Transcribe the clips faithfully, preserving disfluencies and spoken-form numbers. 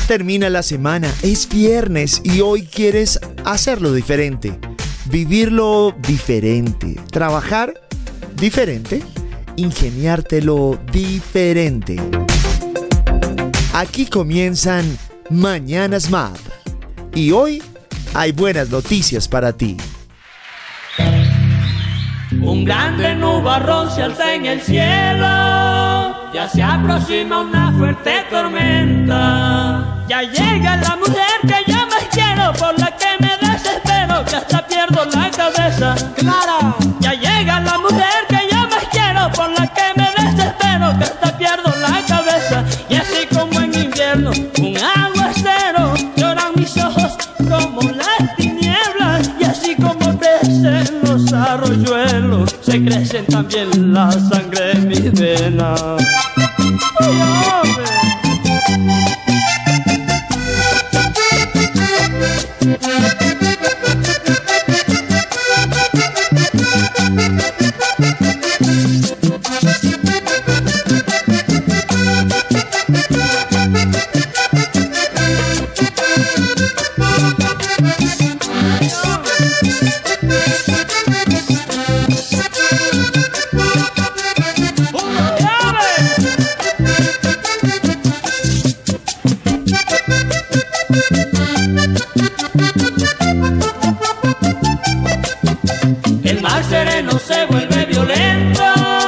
Termina la semana, es viernes y hoy quieres hacerlo diferente, vivirlo diferente, trabajar diferente, ingeniártelo diferente. Aquí comienzan Mañanas M A P y hoy hay buenas noticias para ti. Un grande nubarrón se alza en el cielo, ya se aproxima una fuerte tormenta. Ya llega la mujer que yo más quiero, por la que me desespero, que hasta pierdo la cabeza. ¡Clara! Ya llega la mujer que yo más quiero, por la que me desespero, que hasta pierdo la cabeza. Y así como en invierno, un aguacero, lloran mis ojos como las tinieblas. Y así como crecen los arroyuelos, se crecen también la sangre en mis venas. ¡Ay, hombre! El mar sereno se vuelve violento,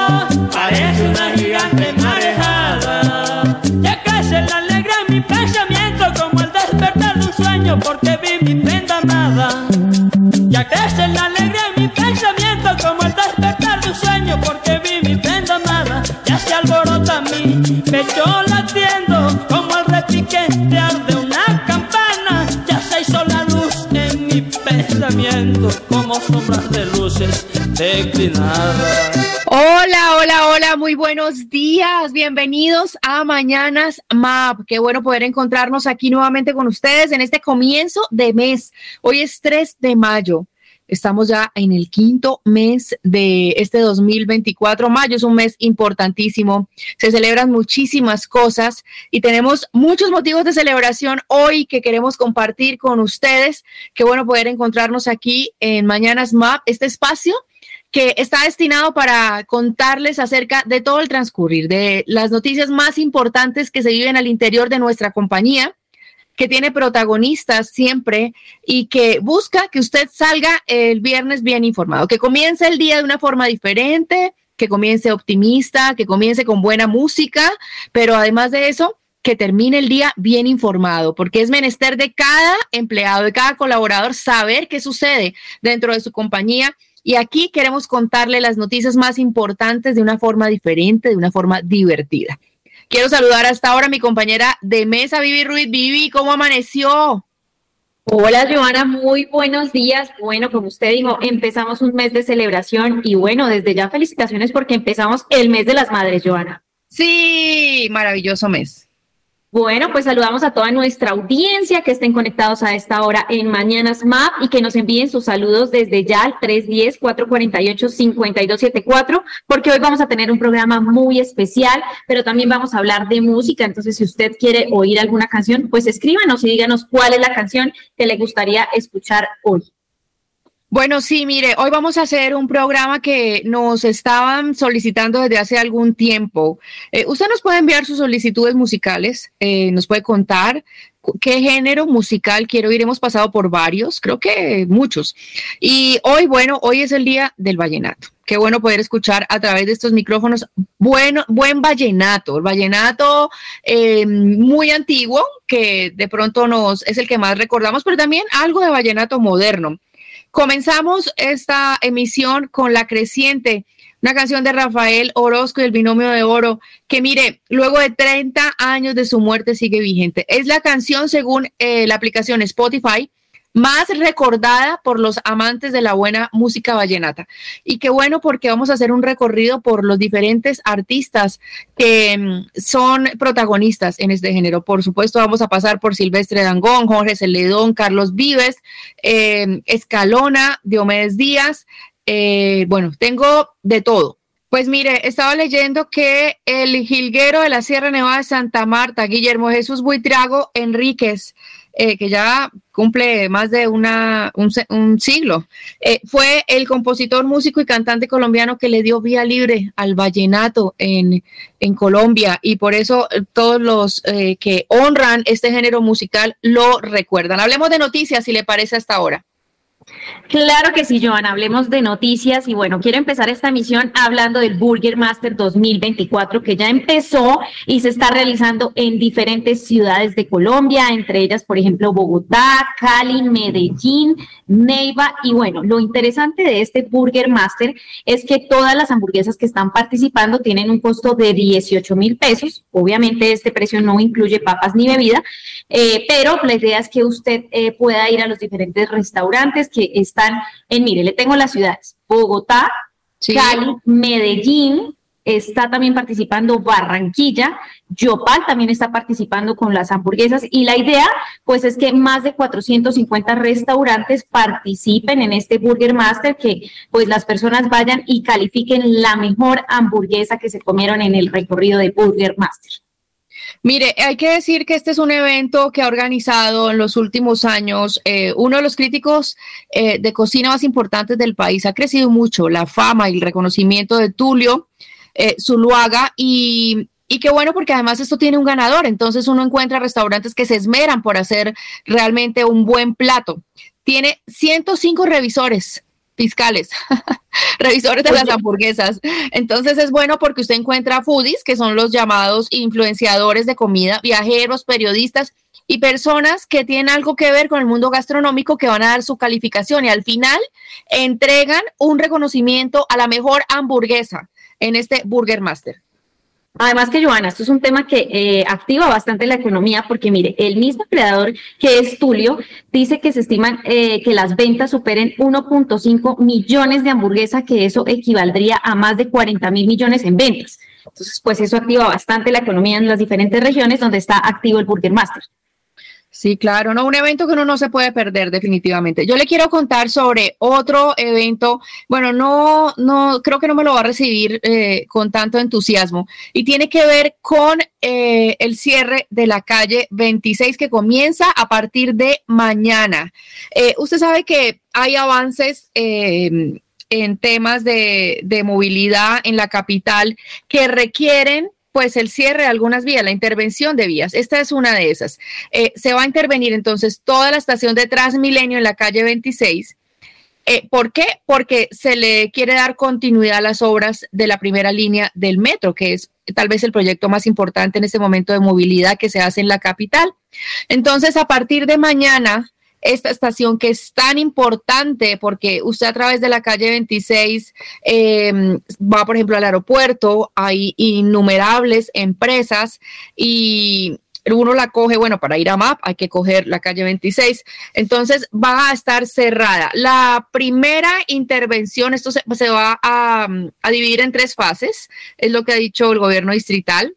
parece una gigante marejada. Ya crece la alegría en mi pensamiento, como el despertar de un sueño, porque vi mi prenda amada. Ya crece la alegría en mi pensamiento, como el despertar de un sueño, porque vi mi prenda amada. Ya se alborota mi pecho latiendo, como el repiquetear de una campana. Ya se hizo la luz en mi pensamiento, como sombras de luces declinadas. Hola, hola, hola, muy buenos días, bienvenidos a Mañanas M A P. Qué bueno poder encontrarnos aquí nuevamente con ustedes en este comienzo de mes. Hoy es tres de mayo. Estamos ya en el quinto mes de este dos mil veinticuatro. Mayo es un mes importantísimo. Se celebran muchísimas cosas y tenemos muchos motivos de celebración hoy que queremos compartir con ustedes. Qué bueno poder encontrarnos aquí en Mañanas M A P, este espacio que está destinado para contarles acerca de todo el transcurrir, de las noticias más importantes que se viven al interior de nuestra compañía, que tiene protagonistas siempre y que busca que usted salga el viernes bien informado, que comience el día de una forma diferente, que comience optimista, que comience con buena música, pero además de eso, que termine el día bien informado, porque es menester de cada empleado, de cada colaborador, saber qué sucede dentro de su compañía. Y aquí queremos contarle las noticias más importantes de una forma diferente, de una forma divertida. Quiero saludar hasta ahora a mi compañera de mesa, Vivi Ruiz. Vivi, ¿cómo amaneció? Hola, Joana, muy buenos días. Bueno, como usted dijo, empezamos un mes de celebración y bueno, desde ya felicitaciones porque empezamos el mes de las madres, Joana. Sí, maravilloso mes. Bueno, pues saludamos a toda nuestra audiencia que estén conectados a esta hora en Mañanas M A P y que nos envíen sus saludos desde ya al tres uno cero, cuatro cuatro ocho, cinco dos siete cuatro, porque hoy vamos a tener un programa muy especial, pero también vamos a hablar de música. Entonces, si usted quiere oír alguna canción, pues escríbanos y díganos cuál es la canción que le gustaría escuchar hoy. Bueno, sí, mire, hoy vamos a hacer un programa que nos estaban solicitando desde hace algún tiempo. Eh, usted nos puede enviar sus solicitudes musicales, eh, nos puede contar qué género musical quiere oír. Hemos pasado por varios, creo que muchos. Y hoy, bueno, hoy es el día del vallenato. Qué bueno poder escuchar a través de estos micrófonos bueno, buen vallenato, el vallenato eh, muy antiguo, que de pronto nos es el que más recordamos, pero también algo de vallenato moderno. Comenzamos esta emisión con La Creciente, una canción de Rafael Orozco y el Binomio de Oro, que mire, luego de treinta años de su muerte sigue vigente. Es la canción, según eh, la aplicación Spotify, más recordada por los amantes de la buena música vallenata. Y qué bueno, porque vamos a hacer un recorrido por los diferentes artistas que um, son protagonistas en este género. Por supuesto, vamos a pasar por Silvestre Dangond, Jorge Celedón, Carlos Vives, eh, Escalona, Diomedes Díaz. Eh, bueno, tengo de todo. Pues mire, estaba leyendo que el jilguero de la Sierra Nevada de Santa Marta, Guillermo Jesús Buitrago Enríquez, eh, que ya cumple más de una, un, un siglo, eh, fue el compositor, músico y cantante colombiano que le dio vía libre al vallenato en, en Colombia, y por eso todos los eh, que honran este género musical lo recuerdan. Hablemos de noticias, si le parece, hasta ahora. Claro que sí, Joana, hablemos de noticias y bueno, quiero empezar esta emisión hablando del Burger Master dos mil veinticuatro que ya empezó y se está realizando en diferentes ciudades de Colombia, entre ellas, por ejemplo, Bogotá, Cali, Medellín, Neiva y bueno, lo interesante de este Burger Master es que todas las hamburguesas que están participando tienen un costo de dieciocho mil pesos, obviamente este precio no incluye papas ni bebida, eh, pero la idea es que usted eh, pueda ir a los diferentes restaurantes que están en, mire, le tengo las ciudades, Bogotá, sí. Cali, Medellín, está también participando Barranquilla, Yopal también está participando con las hamburguesas y la idea pues es que más de cuatrocientos cincuenta restaurantes participen en este Burger Master, que pues las personas vayan y califiquen la mejor hamburguesa que se comieron en el recorrido de Burger Master. Mire, hay que decir que este es un evento que ha organizado en los últimos años eh, uno de los críticos eh, de cocina más importantes del país. Ha crecido mucho la fama y el reconocimiento de Tulio eh, Zuluaga y, y qué bueno porque además esto tiene un ganador. Entonces uno encuentra restaurantes que se esmeran por hacer realmente un buen plato. Tiene ciento cinco revisores fiscales, revisores de las hamburguesas. Entonces es bueno porque usted encuentra foodies, que son los llamados influenciadores de comida, viajeros, periodistas y personas que tienen algo que ver con el mundo gastronómico, que van a dar su calificación y al final entregan un reconocimiento a la mejor hamburguesa en este Burger Master. Además que, Joana, esto es un tema que eh, activa bastante la economía porque, mire, el mismo creador que es Tulio dice que se estiman eh, que las ventas superen uno punto cinco millones de hamburguesas, que eso equivaldría a más de cuarenta mil millones en ventas. Entonces, pues eso activa bastante la economía en las diferentes regiones donde está activo el Burger Master. Sí, claro, no, un evento que uno no se puede perder definitivamente. Yo le quiero contar sobre otro evento, bueno, no, no, creo que no me lo va a recibir eh, con tanto entusiasmo y tiene que ver con eh, el cierre de la calle veintiséis que comienza a partir de mañana. Eh, usted sabe que hay avances eh, en temas de, de movilidad en la capital que requieren pues el cierre de algunas vías, la intervención de vías. Esta es una de esas. Eh, se va a intervenir entonces toda la estación de Transmilenio en la calle veintiséis. Eh, ¿Por qué? Porque se le quiere dar continuidad a las obras de la primera línea del metro, que es tal vez el proyecto más importante en este momento de movilidad que se hace en la capital. Entonces, a partir de mañana, esta estación que es tan importante porque usted a través de la calle veintiséis eh, va, por ejemplo, al aeropuerto, hay innumerables empresas y uno la coge, bueno, para ir a M A P hay que coger la calle veintiséis, entonces va a estar cerrada. La primera intervención, esto se, se va a, a dividir en tres fases, es lo que ha dicho el gobierno distrital.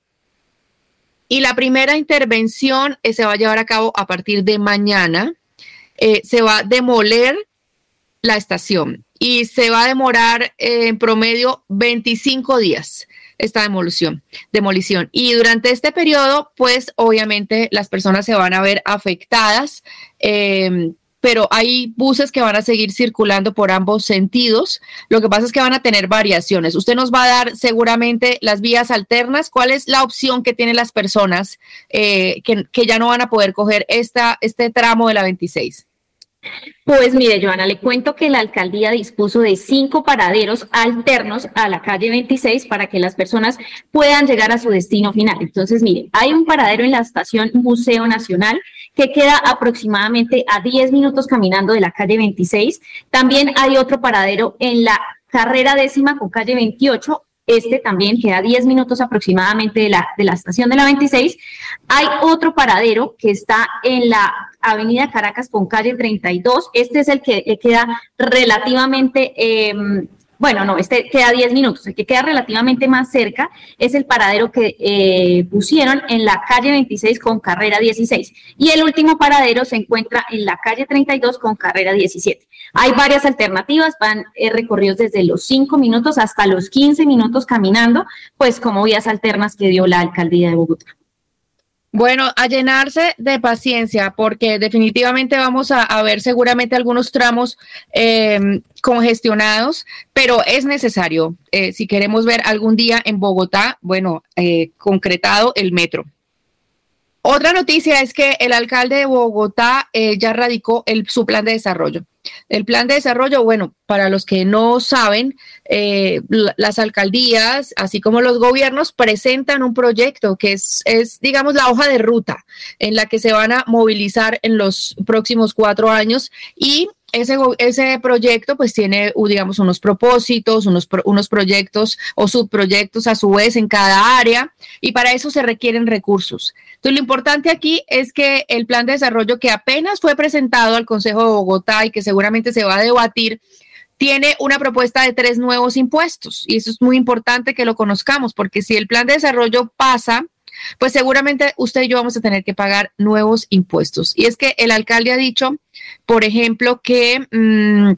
Y la primera intervención eh, se va a llevar a cabo a partir de mañana. Eh, se va a demoler la estación y se va a demorar eh, en promedio veinticinco días esta demolición, demolición. Y durante este periodo, pues obviamente las personas se van a ver afectadas, eh, pero hay buses que van a seguir circulando por ambos sentidos. Lo que pasa es que van a tener variaciones. Usted nos va a dar seguramente las vías alternas. ¿Cuál es la opción que tienen las personas eh, que, que ya no van a poder coger esta, este tramo de la veintiséis? Pues mire, Joana, le cuento que la alcaldía dispuso de cinco paraderos alternos a la calle veintiséis para que las personas puedan llegar a su destino final. Entonces, mire, hay un paradero en la estación Museo Nacional que queda aproximadamente a diez minutos caminando de la calle veintiséis. También hay otro paradero en la carrera décima con calle veintiocho. Este también queda a diez minutos aproximadamente de la, de la estación de la veintiséis. Hay otro paradero que está en la avenida Caracas con calle treinta y dos. Este es el que le queda relativamente eh, bueno, no, este queda a diez minutos, el que queda relativamente más cerca es el paradero que eh, pusieron en la calle veintiséis con carrera dieciséis, y el último paradero se encuentra en la calle treinta y dos con carrera diecisiete. Hay varias alternativas, van eh, recorridos desde los cinco minutos hasta los quince minutos caminando, pues como vías alternas que dio la alcaldía de Bogotá. Bueno, a llenarse de paciencia, porque definitivamente vamos a, a ver seguramente algunos tramos eh, congestionados, pero es necesario, eh, si queremos ver algún día en Bogotá, bueno, eh, concretado el metro. Otra noticia es que el alcalde de Bogotá eh, ya radicó el, su plan de desarrollo. El plan de desarrollo, bueno, para los que no saben, eh, las alcaldías, así como los gobiernos, presentan un proyecto que es, es, digamos, la hoja de ruta en la que se van a movilizar en los próximos cuatro años y Ese, ese proyecto pues tiene, digamos, unos propósitos, unos, unos proyectos o subproyectos a su vez en cada área, y para eso se requieren recursos. Entonces, lo importante aquí es que el plan de desarrollo que apenas fue presentado al Consejo de Bogotá y que seguramente se va a debatir, tiene una propuesta de tres nuevos impuestos, y eso es muy importante que lo conozcamos, porque si el plan de desarrollo pasa, pues seguramente usted y yo vamos a tener que pagar nuevos impuestos. Y es que el alcalde ha dicho, por ejemplo, que, mmm,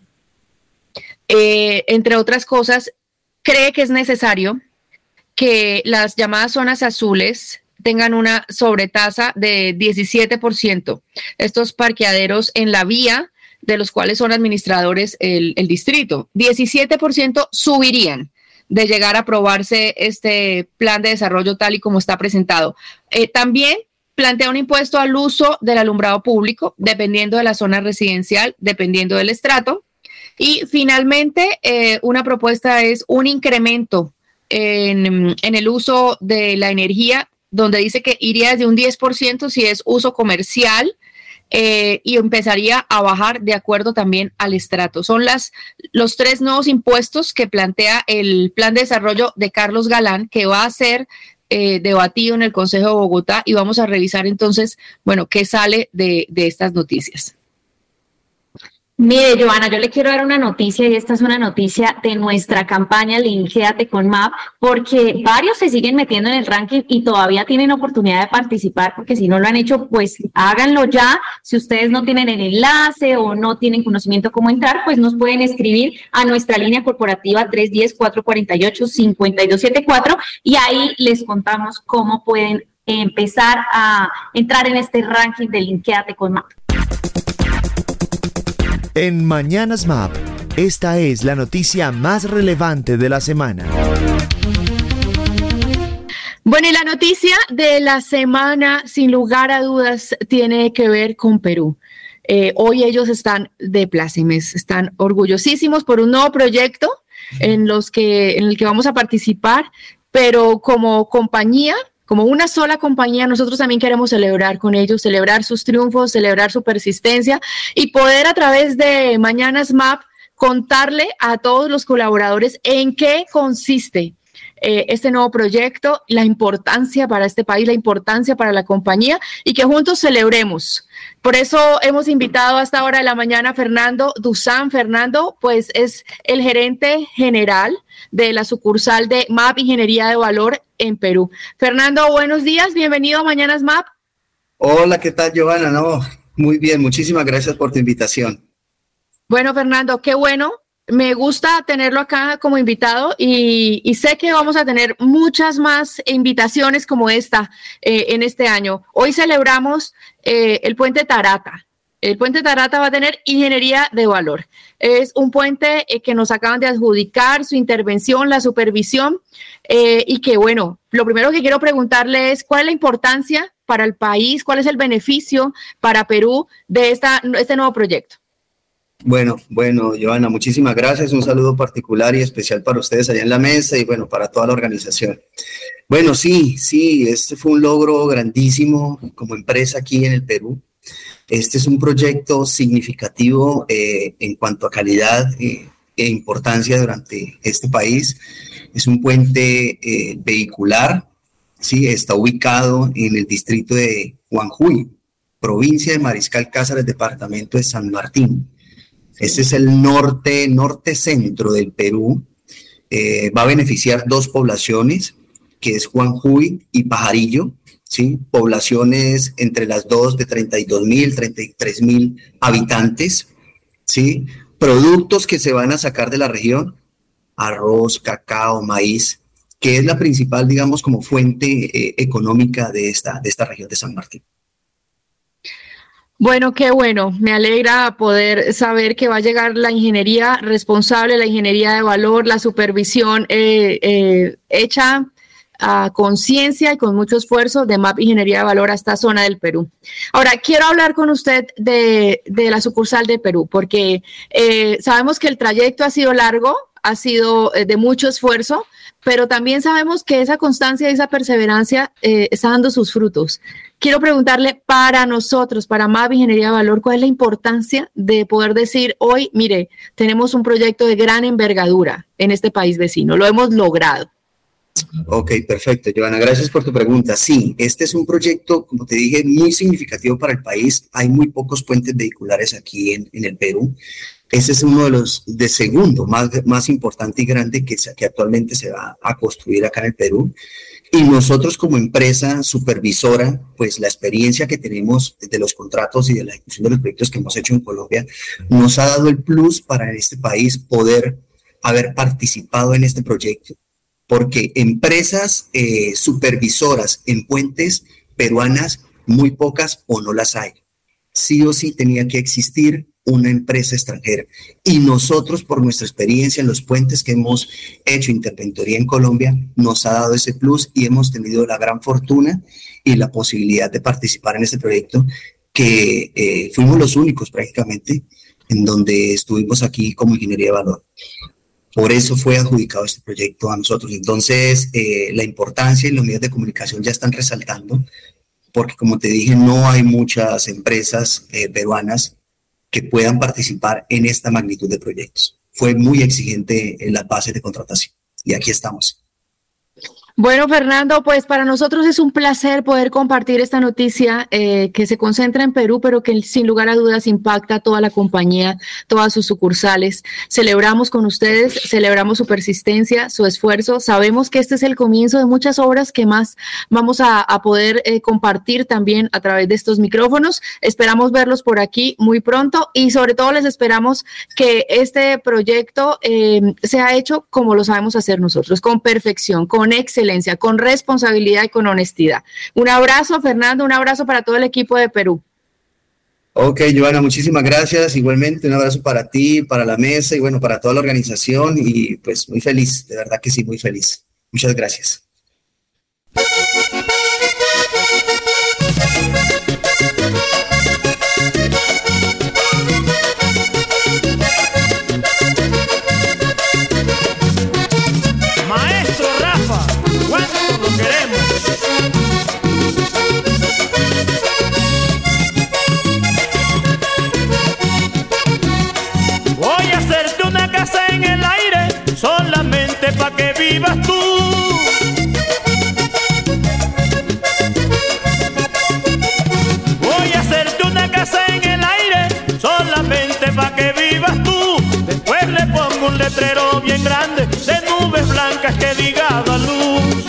eh, entre otras cosas, cree que es necesario que las llamadas zonas azules tengan una sobretasa de diecisiete por ciento. Estos parqueaderos en la vía, de los cuales son administradores el, el distrito, diecisiete por ciento subirían de llegar a aprobarse este plan de desarrollo tal y como está presentado. Eh, también plantea un impuesto al uso del alumbrado público, dependiendo de la zona residencial, dependiendo del estrato. Y finalmente, eh, una propuesta es un incremento en, en el uso de la energía, donde dice que iría desde un diez por ciento si es uso comercial, Eh, y empezaría a bajar de acuerdo también al estrato. Son las, los tres nuevos impuestos que plantea el plan de desarrollo de Carlos Galán, que va a ser eh, debatido en el Consejo de Bogotá, y vamos a revisar entonces, bueno, qué sale de, de estas noticias. Mire, Johanna, yo le quiero dar una noticia, y esta es una noticia de nuestra campaña Linkéate con M A P, porque varios se siguen metiendo en el ranking y todavía tienen oportunidad de participar, porque si no lo han hecho, pues háganlo ya. Si ustedes no tienen el enlace o no tienen conocimiento cómo entrar, pues nos pueden escribir a nuestra línea corporativa tres uno cero, cuatro cuatro ocho, cinco dos siete cuatro, y ahí les contamos cómo pueden empezar a entrar en este ranking de Linkéate con M A P. En Mañanas M A P, esta es la noticia más relevante de la semana. Bueno, y la noticia de la semana, sin lugar a dudas, tiene que ver con Perú. Eh, hoy ellos están de plácemes, están orgullosísimos por un nuevo proyecto en, los que, en el que vamos a participar, pero como compañía, como una sola compañía, nosotros también queremos celebrar con ellos, celebrar sus triunfos, celebrar su persistencia y poder a través de Mañanas M A P contarle a todos los colaboradores en qué consiste eh, este nuevo proyecto, la importancia para este país, la importancia para la compañía, y que juntos celebremos. Por eso hemos invitado a esta hora de la mañana a Fernando Duzán. Fernando, pues es el gerente general de la sucursal de M A P Ingeniería de Valor en Perú. Fernando, buenos días, bienvenido a Mañanas M A P. Hola, ¿qué tal, Johanna? No, muy bien, muchísimas gracias por tu invitación. Bueno, Fernando, qué bueno. Me gusta tenerlo acá como invitado, y, y sé que vamos a tener muchas más invitaciones como esta eh, en este año. Hoy celebramos eh, el Puente Tarata. El Puente Tarata va a tener ingeniería de valor. Es un puente eh, que nos acaban de adjudicar su intervención, la supervisión, eh, y que, bueno, lo primero que quiero preguntarle es cuál es la importancia para el país, cuál es el beneficio para Perú de esta, este nuevo proyecto. Bueno, bueno, Johanna, muchísimas gracias. Un saludo particular y especial para ustedes allá en la mesa y, bueno, para toda la organización. Bueno, sí, sí, este fue un logro grandísimo como empresa aquí en el Perú. Este es un proyecto significativo eh, en cuanto a calidad eh, e importancia durante este país. Es un puente eh, vehicular, sí, está ubicado en el distrito de Huanjuy, provincia de Mariscal Cáceres, departamento de San Martín. Este es el norte, norte-centro del Perú, eh, va a beneficiar dos poblaciones, que es Juanjuy y Pajarillo, ¿sí? Poblaciones entre las dos de treinta y dos mil, treinta y tres mil habitantes, ¿sí? Productos que se van a sacar de la región, arroz, cacao, maíz, que es la principal, digamos, como fuente eh, económica de esta, de esta región de San Martín. Bueno, qué bueno, me alegra poder saber que va a llegar la ingeniería responsable, la ingeniería de valor, la supervisión eh, eh, hecha a conciencia y con mucho esfuerzo de M A P Ingeniería de Valor a esta zona del Perú. Ahora, quiero hablar con usted de, de la sucursal de Perú, porque eh, sabemos que el trayecto ha sido largo, ha sido eh, de mucho esfuerzo, pero también sabemos que esa constancia y esa perseverancia eh, está dando sus frutos. Quiero preguntarle para nosotros, para M A P Ingeniería de Valor, ¿cuál es la importancia de poder decir hoy, mire, tenemos un proyecto de gran envergadura en este país vecino, lo hemos logrado? Ok, perfecto, Joana, gracias por tu pregunta. Sí, este es un proyecto, como te dije, muy significativo para el país. Hay muy pocos puentes vehiculares aquí en, en el Perú. Ese es uno de los de segundo más, más importante y grande que, que actualmente se va a construir acá en el Perú. Y nosotros como empresa supervisora, pues la experiencia que tenemos de los contratos y de la ejecución de los proyectos que hemos hecho en Colombia nos ha dado el plus para en este país poder haber participado en este proyecto. Porque empresas eh, supervisoras en puentes peruanas, muy pocas o no las hay. Sí o sí tenía que existir una empresa extranjera. Y nosotros, por nuestra experiencia en los puentes que hemos hecho interventoría en Colombia, nos ha dado ese plus y hemos tenido la gran fortuna y la posibilidad de participar en este proyecto, que eh, fuimos los únicos prácticamente en donde estuvimos aquí como Ingeniería de Valor. Por eso fue adjudicado este proyecto a nosotros. Entonces, eh, la importancia y los medios de comunicación ya están resaltando, porque como te dije, no hay muchas empresas eh, peruanas que puedan participar en esta magnitud de proyectos. Fue muy exigente en las bases de contratación y aquí estamos. Bueno, Fernando, pues para nosotros es un placer poder compartir esta noticia eh, que se concentra en Perú, pero que sin lugar a dudas impacta a toda la compañía, todas sus sucursales. Celebramos con ustedes, celebramos su persistencia, su esfuerzo. Sabemos que este es el comienzo de muchas obras que más vamos a, a poder eh, compartir también a través de estos micrófonos. Esperamos verlos por aquí muy pronto y sobre todo les esperamos que este proyecto eh, sea hecho como lo sabemos hacer nosotros, con perfección, con excelencia, con responsabilidad y con honestidad. Un abrazo, Fernando, un abrazo para todo el equipo de Perú. Ok, Joana, muchísimas gracias. Igualmente, un abrazo para ti, para la mesa y bueno, para toda la organización y pues muy feliz, de verdad que sí, muy feliz. Muchas gracias. Maestro Rafa, ¿cuánto lo queremos? Voy a hacerte una casa en el aire, solamente pa' que vivas tú. Voy a hacerte una casa en el aire, solamente pa' que vivas tú. Después le pongo un letrero bien grande de nubes blancas que diga da luz.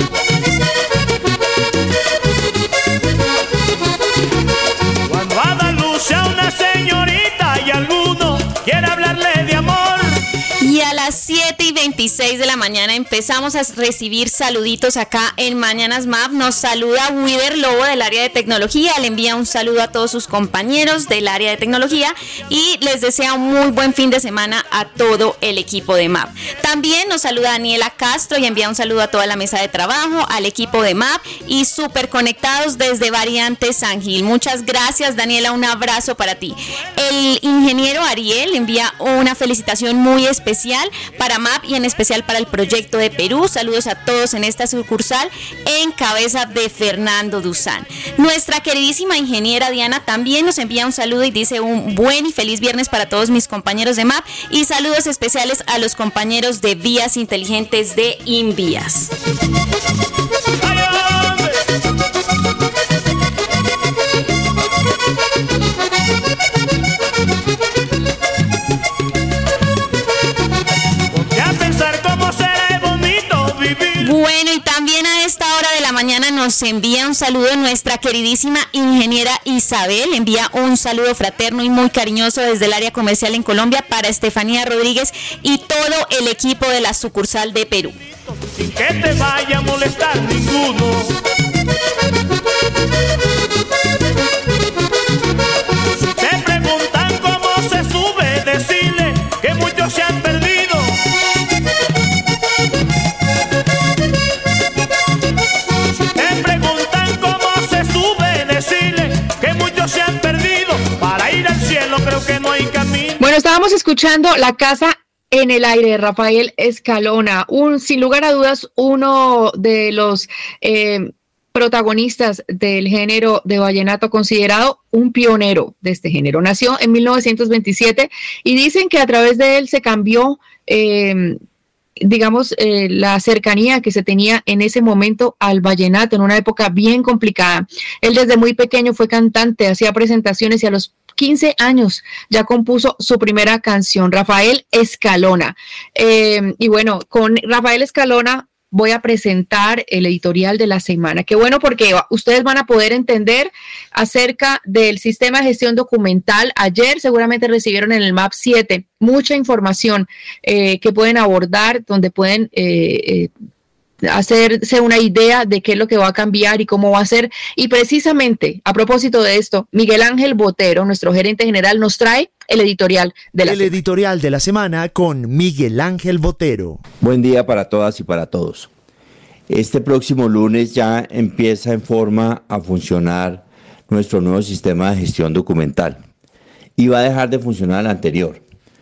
Cuando a da luz sea una señorita y alguno quiere hablarle de amor. Y a las siete y veintiséis de la mañana empezamos a recibir saluditos acá en Mañanas M A P. Nos saluda Wider Lobo del área de tecnología, le envía un saludo a todos sus compañeros del área de tecnología y les desea un muy buen fin de semana a todo el equipo de M A P. También nos saluda Daniela Castro y envía un saludo a toda la mesa de trabajo, al equipo de M A P y súper conectados desde Variante San Gil. Muchas gracias, Daniela, un abrazo para ti. El ingeniero Ariel envía una felicitación muy especial para M A P y en especial para el proyecto de Perú. Saludos a todos en esta sucursal en cabeza de Fernando Duzán. Nuestra queridísima ingeniera Diana también nos envía un saludo y dice un buen y feliz viernes para todos mis compañeros de M A P y saludos especiales a los compañeros de Vías Inteligentes de Invías. Ponte a pensar cómo será Bueno, y también a esta hora de la mañana nos envía un saludo nuestra queridísima ingeniera Isabel, envía un saludo fraterno y muy cariñoso desde el área comercial en Colombia para Estefanía Rodríguez y todo el equipo de la sucursal de Perú. Sin que te vaya a molestar ninguno. Si te preguntan cómo se sube, decirle que muchos se han perdido. Si te preguntan cómo se sube, decirle que muchos se han perdido. Para ir al cielo creo que no hay camino. Bueno, estábamos escuchando La Casa en el Aire de Rafael Escalona, un, sin lugar a dudas, uno de los eh, protagonistas del género de vallenato, considerado un pionero de este género. Nació en mil novecientos veintisiete y dicen que a través de él se cambió, eh, digamos, eh, la cercanía que se tenía en ese momento al vallenato, en una época bien complicada. Él desde muy pequeño fue cantante, hacía presentaciones y a los quince años ya compuso su primera canción, Rafael Escalona. Eh, y bueno, con Rafael Escalona voy a presentar el editorial de la semana. Qué bueno, porque ustedes van a poder entender acerca del sistema de gestión documental. Ayer seguramente recibieron en el M A P siete mucha información eh, que pueden abordar, donde pueden eh, eh, hacerse una idea de qué es lo que va a cambiar y cómo va a ser. Y precisamente, a propósito de esto, Miguel Ángel Botero, nuestro gerente general, nos trae el editorial de la el semana. El editorial de la semana con Miguel Ángel Botero. Buen día para todas y para todos. Este próximo lunes ya empieza en forma a funcionar nuestro nuevo sistema de gestión documental y va a dejar de funcionar el anterior.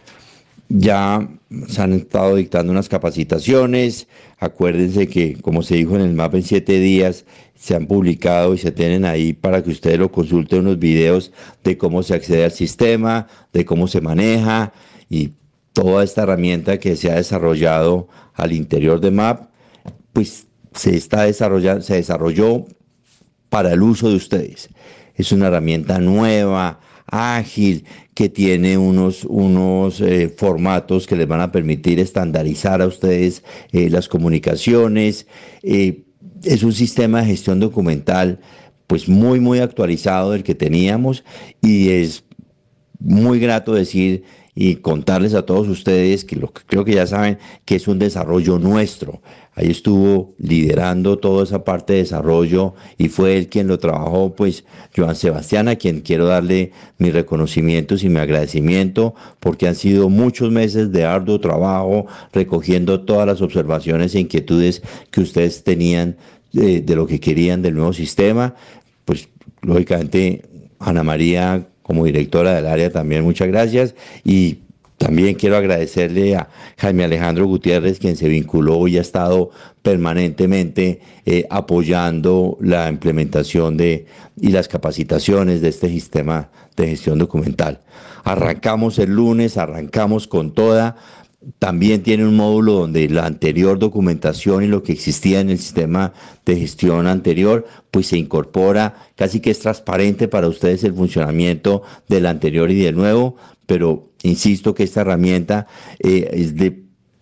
Ya se han estado dictando unas capacitaciones. Acuérdense que, como se dijo en el M A P en siete días, se han publicado y se tienen ahí para que ustedes lo consulten, unos videos de cómo se accede al sistema, de cómo se maneja y toda esta herramienta que se ha desarrollado al interior de M A P, pues se está desarrollando, se desarrolló para el uso de ustedes. Es una herramienta nueva, ágil, que tiene unos, unos eh, formatos que les van a permitir estandarizar a ustedes eh, las comunicaciones. Eh, es un sistema de gestión documental pues muy, muy actualizado del que teníamos, y es muy grato decir y contarles a todos ustedes que lo que creo que ya saben que es un desarrollo nuestro. Ahí estuvo liderando toda esa parte de desarrollo y fue él quien lo trabajó, pues Joan Sebastián, a quien quiero darle mis reconocimientos y mi agradecimiento, porque han sido muchos meses de arduo trabajo recogiendo todas las observaciones e inquietudes que ustedes tenían de, de lo que querían del nuevo sistema. Pues lógicamente Ana María, como directora del área, también muchas gracias, y también quiero agradecerle a Jaime Alejandro Gutiérrez, quien se vinculó y ha estado permanentemente eh, apoyando la implementación de y las capacitaciones de este sistema de gestión documental. Arrancamos el lunes, arrancamos con toda. También tiene un módulo donde la anterior documentación y lo que existía en el sistema de gestión anterior, pues se incorpora, casi que es transparente para ustedes el funcionamiento del anterior y del nuevo, pero insisto que esta herramienta eh, es de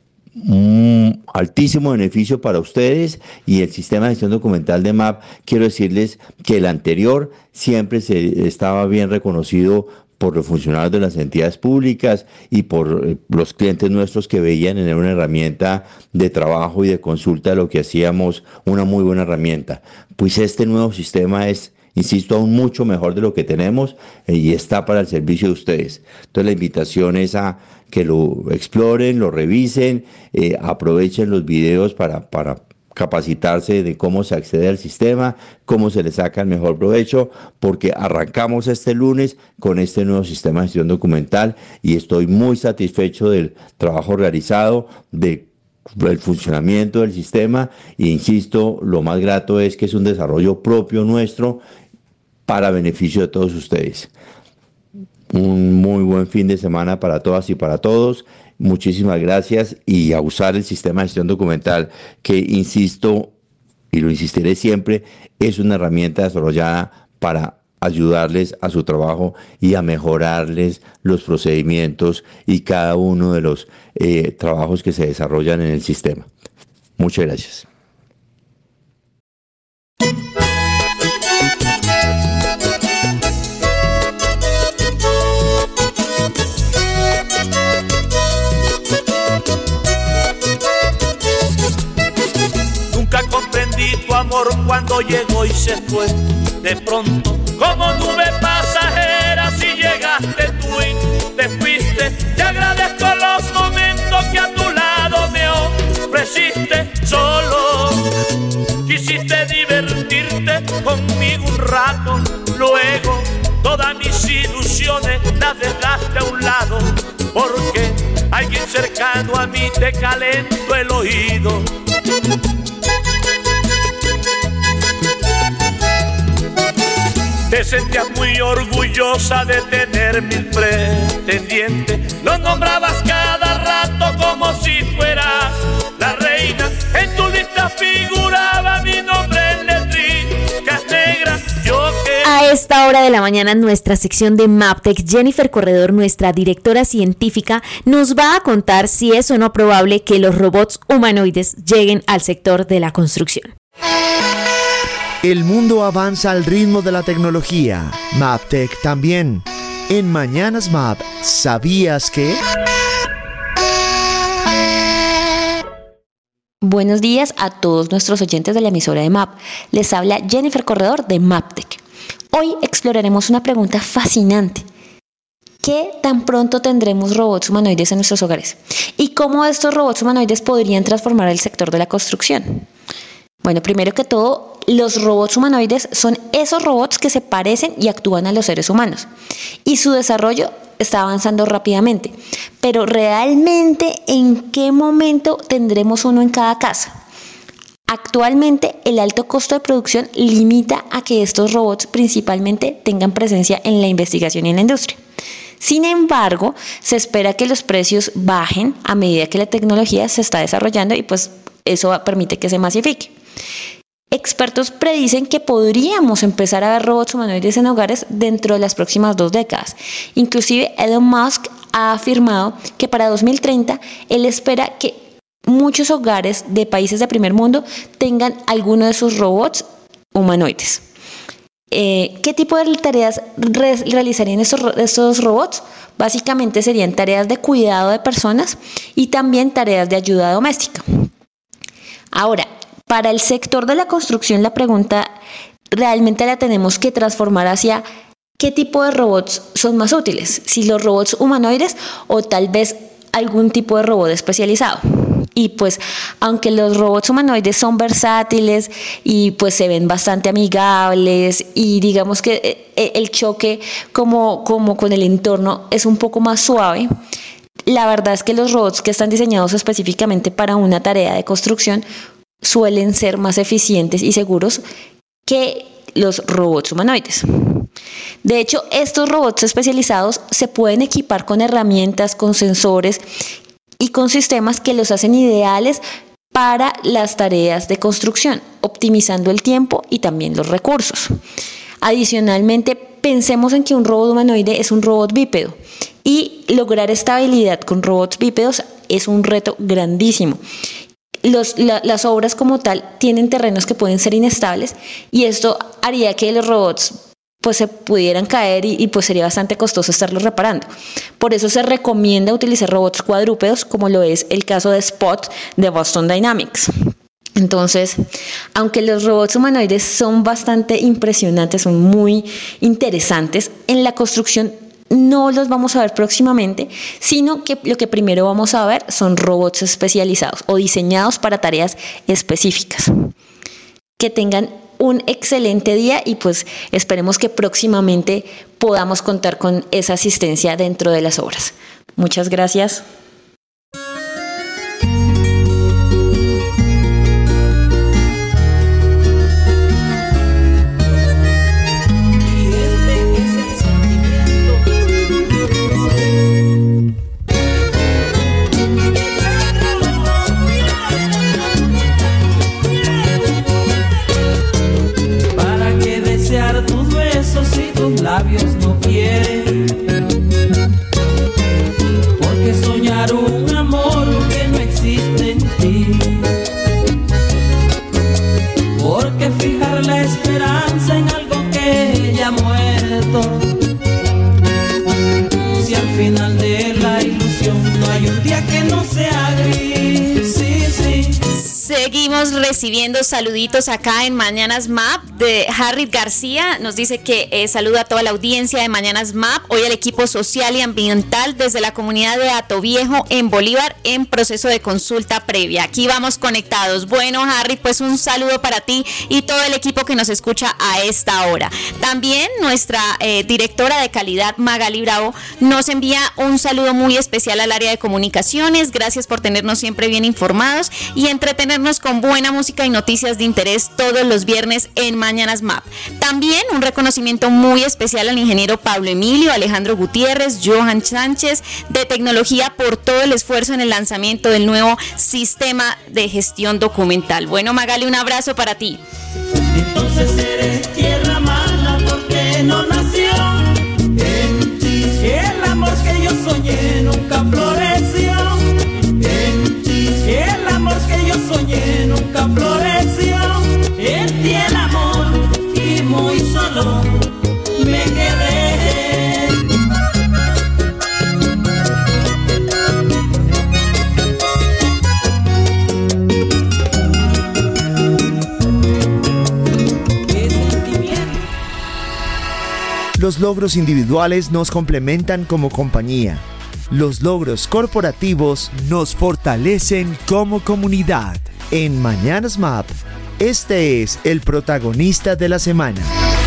un altísimo beneficio para ustedes, y el sistema de gestión documental de M A P, quiero decirles que el anterior siempre se estaba bien reconocido por los funcionarios de las entidades públicas y por eh, los clientes nuestros, que veían en una herramienta de trabajo y de consulta de lo que hacíamos, una muy buena herramienta. Pues este nuevo sistema es, insisto, aún mucho mejor de lo que tenemos eh, y está para el servicio de ustedes. Entonces la invitación es a que lo exploren, lo revisen, eh, aprovechen los videos para, para capacitarse de cómo se accede al sistema, cómo se le saca el mejor provecho, porque arrancamos este lunes con este nuevo sistema de gestión documental y estoy muy satisfecho del trabajo realizado, de el funcionamiento del sistema, e insisto, lo más grato es que es un desarrollo propio nuestro para beneficio de todos ustedes. Un muy buen fin de semana para todas y para todos. Muchísimas gracias, y a usar el sistema de gestión documental, que insisto y lo insistiré siempre, es una herramienta desarrollada para ayudarles a su trabajo y a mejorarles los procedimientos y cada uno de los eh, trabajos que se desarrollan en el sistema. Muchas gracias. Nunca comprendí tu amor cuando llegó y se fue. De pronto, como nube pasajera, si llegaste tú y te fuiste. Te agradezco los momentos que a tu lado me ofreciste. Solo quisiste divertirte conmigo un rato. Luego todas mis ilusiones las dejaste a un lado, porque alguien cercano a mí te calentó el oído. Te sentías muy orgullosa de tener mil pretendientes. Los nombrabas cada rato como si fueras la reina. En tu lista figuraba mi nombre en letricas negras. Yo que... A esta hora de la mañana, en nuestra sección de MapTech, Jennifer Corredor, nuestra directora científica, nos va a contar si es o no probable que los robots humanoides lleguen al sector de la construcción. El mundo avanza al ritmo de la tecnología. MapTech también. En Mañanas Map, ¿sabías que? Buenos días a todos nuestros oyentes de la emisora de Map. Les habla Jennifer Corredor de MapTech. Hoy exploraremos una pregunta fascinante. ¿Qué tan pronto tendremos robots humanoides en nuestros hogares? ¿Y cómo estos robots humanoides podrían transformar el sector de la construcción? Bueno, primero que todo, los robots humanoides son esos robots que se parecen y actúan a los seres humanos. Y su desarrollo está avanzando rápidamente. Pero realmente, ¿en qué momento tendremos uno en cada casa? Actualmente, el alto costo de producción limita a que estos robots principalmente tengan presencia en la investigación y en la industria. Sin embargo, se espera que los precios bajen a medida que la tecnología se está desarrollando y pues eso permite que se masifique. Expertos predicen que podríamos empezar a ver robots humanoides en hogares dentro de las próximas dos décadas. Inclusive Elon Musk ha afirmado que para dos mil treinta él espera que muchos hogares de países de primer mundo tengan alguno de sus robots humanoides. Eh, ¿Qué tipo de tareas re- realizarían estos, estos robots? Básicamente serían tareas de cuidado de personas y también tareas de ayuda doméstica. Ahora, para el sector de la construcción, la pregunta realmente la tenemos que transformar hacia qué tipo de robots son más útiles, si los robots humanoides o tal vez algún tipo de robot especializado. Y pues, aunque los robots humanoides son versátiles y pues se ven bastante amigables y digamos que el choque como, como con el entorno es un poco más suave, la verdad es que los robots que están diseñados específicamente para una tarea de construcción suelen ser más eficientes y seguros que los robots humanoides. De hecho, estos robots especializados se pueden equipar con herramientas, con sensores y con sistemas que los hacen ideales para las tareas de construcción, optimizando el tiempo y también los recursos. Adicionalmente, pensemos en que un robot humanoide es un robot bípedo y lograr estabilidad con robots bípedos es un reto grandísimo. Los, la, las obras como tal tienen terrenos que pueden ser inestables y esto haría que los robots pues se pudieran caer y, y pues sería bastante costoso estarlos reparando. Por eso se recomienda utilizar robots cuadrúpedos, como lo es el caso de Spot de Boston Dynamics. Entonces, aunque los robots humanoides son bastante impresionantes, son muy interesantes, en la construcción no los vamos a ver próximamente, sino que lo que primero vamos a ver son robots especializados o diseñados para tareas específicas. Que tengan un excelente día y pues esperemos que próximamente podamos contar con esa asistencia dentro de las obras. Muchas gracias. Labios no quieren, porque soñar seguimos recibiendo saluditos acá en Mañanas M A P de Harry García. Nos dice que eh, saluda a toda la audiencia de Mañanas M A P, hoy al equipo social y ambiental desde la comunidad de Atoviejo en Bolívar en proceso de consulta previa. Aquí vamos conectados. Bueno, Harry, pues un saludo para ti y todo el equipo que nos escucha a esta hora. También nuestra eh, directora de calidad, Magali Bravo, nos envía un saludo muy especial al área de comunicaciones. Gracias por tenernos siempre bien informados y entretenernos con buena música y noticias de interés todos los viernes en Mañanas M A P. También un reconocimiento muy especial al ingeniero Pablo Emilio, Alejandro Gutiérrez, Johan Sánchez de Tecnología por todo el esfuerzo en el lanzamiento del nuevo sistema de gestión documental. Bueno, Magali, un abrazo para ti. Entonces eres tierra mala porque no nació en ti. El amor que yo soñé nunca floreció en ti. El amor que yo soñé nunca floreció en ti. El amor y muy solo me quedé. Los logros individuales nos complementan como compañía. Los logros corporativos nos fortalecen como comunidad. En Mañanas M A P, este es el protagonista de la semana.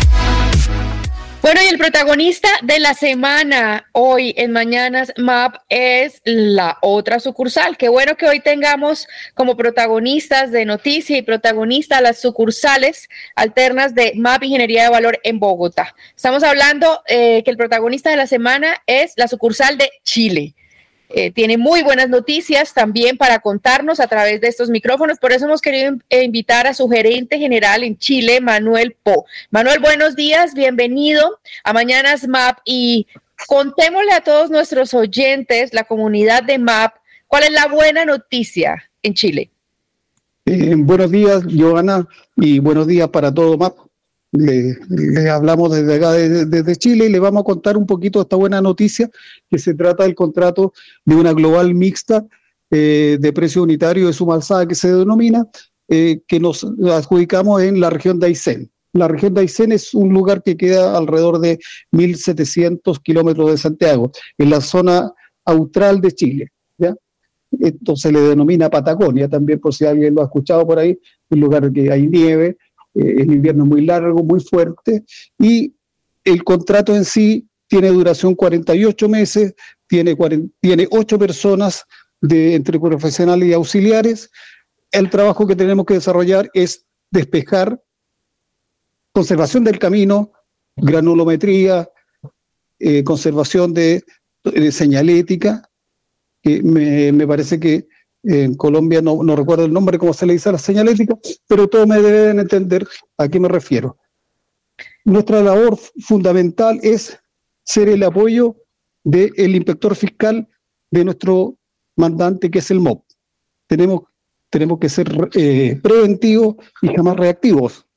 Bueno, y el protagonista de la semana hoy en Mañanas M A P es la otra sucursal. Qué bueno que hoy tengamos como protagonistas de noticia y protagonistas las sucursales alternas de M A P Ingeniería de Valor en Bogotá. Estamos hablando eh, que el protagonista de la semana es la sucursal de Chile. Eh, tiene muy buenas noticias también para contarnos a través de estos micrófonos, por eso hemos querido invitar a su gerente general en Chile, Manuel Po. Manuel, buenos días, bienvenido a Mañanas M A P y contémosle a todos nuestros oyentes, la comunidad de M A P, cuál es la buena noticia en Chile. Eh, buenos días, Johanna, y buenos días para todo M A P. Le, le hablamos desde acá, desde, desde Chile, y le vamos a contar un poquito esta buena noticia, que se trata del contrato de una global mixta eh, de precio unitario de suma alzada que se denomina, eh, que nos adjudicamos en la región de Aysén. La región de Aysén es un lugar que queda alrededor de mil setecientos kilómetros de Santiago, en la zona austral de Chile, ¿ya? Esto se le denomina Patagonia también, por si alguien lo ha escuchado por ahí, un lugar que hay nieve. El invierno es muy largo, muy fuerte, y el contrato en sí tiene duración cuarenta y ocho meses, tiene, cuarenta, tiene ocho personas de, entre profesionales y auxiliares. El trabajo que tenemos que desarrollar es despejar, conservación del camino, granulometría, eh, conservación de, de señalética, que me, me parece que en Colombia no, no recuerdo el nombre, cómo se le dice a la señalética, pero todos me deben entender a qué me refiero. Nuestra labor fundamental es ser el apoyo del inspector fiscal de nuestro mandante, que es el M O P. Tenemos, tenemos que ser eh, preventivos y jamás reactivos.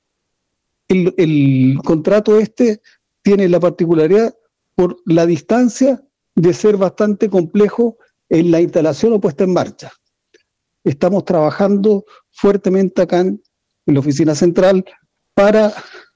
El, el contrato este tiene la particularidad por la distancia de ser bastante complejo en la instalación o puesta en marcha. Estamos trabajando fuertemente acá en, en la oficina central para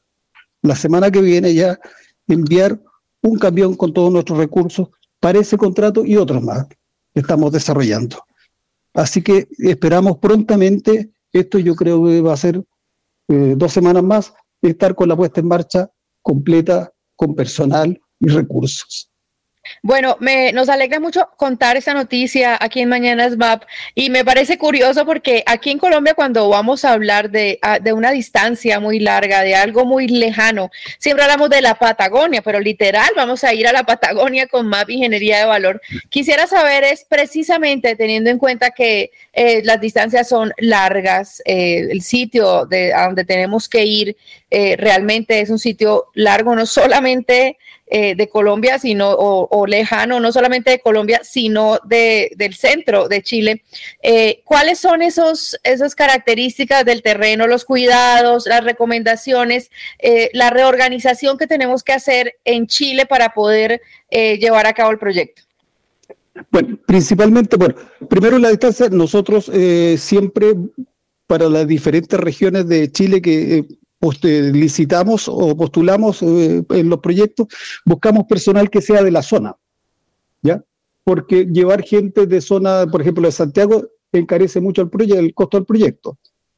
la semana que viene ya enviar un camión con todos nuestros recursos para ese contrato y otros más que estamos desarrollando. Así que esperamos prontamente, esto yo creo que va a ser eh, dos semanas más, estar con la puesta en marcha completa, con personal y recursos. Bueno, me, nos alegra mucho contar esta noticia aquí en Mañanas M A P y me parece curioso porque aquí en Colombia, cuando vamos a hablar de, de una distancia muy larga, de algo muy lejano, siempre hablamos de la Patagonia, pero literal vamos a ir a la Patagonia con M A P Ingeniería de Valor. Quisiera saber es precisamente teniendo en cuenta que eh, las distancias son largas, eh, el sitio de, a donde tenemos que ir eh, realmente es un sitio largo, no solamente Eh, de Colombia, sino o, o lejano, no solamente de Colombia, sino de, del centro de Chile. Eh, ¿Cuáles son esos, esas características del terreno, los cuidados, las recomendaciones, eh, la reorganización que tenemos que hacer en Chile para poder eh, llevar a cabo el proyecto? Bueno, principalmente, bueno, primero la distancia, nosotros eh, siempre para las diferentes regiones de Chile que eh, post- licitamos o postulamos eh, en los proyectos. Buscamos personal que sea de la zona, ¿ya? Porque llevar gente de zona, por ejemplo, de Santiago, encarece mucho el, proye- el costo del proyecto.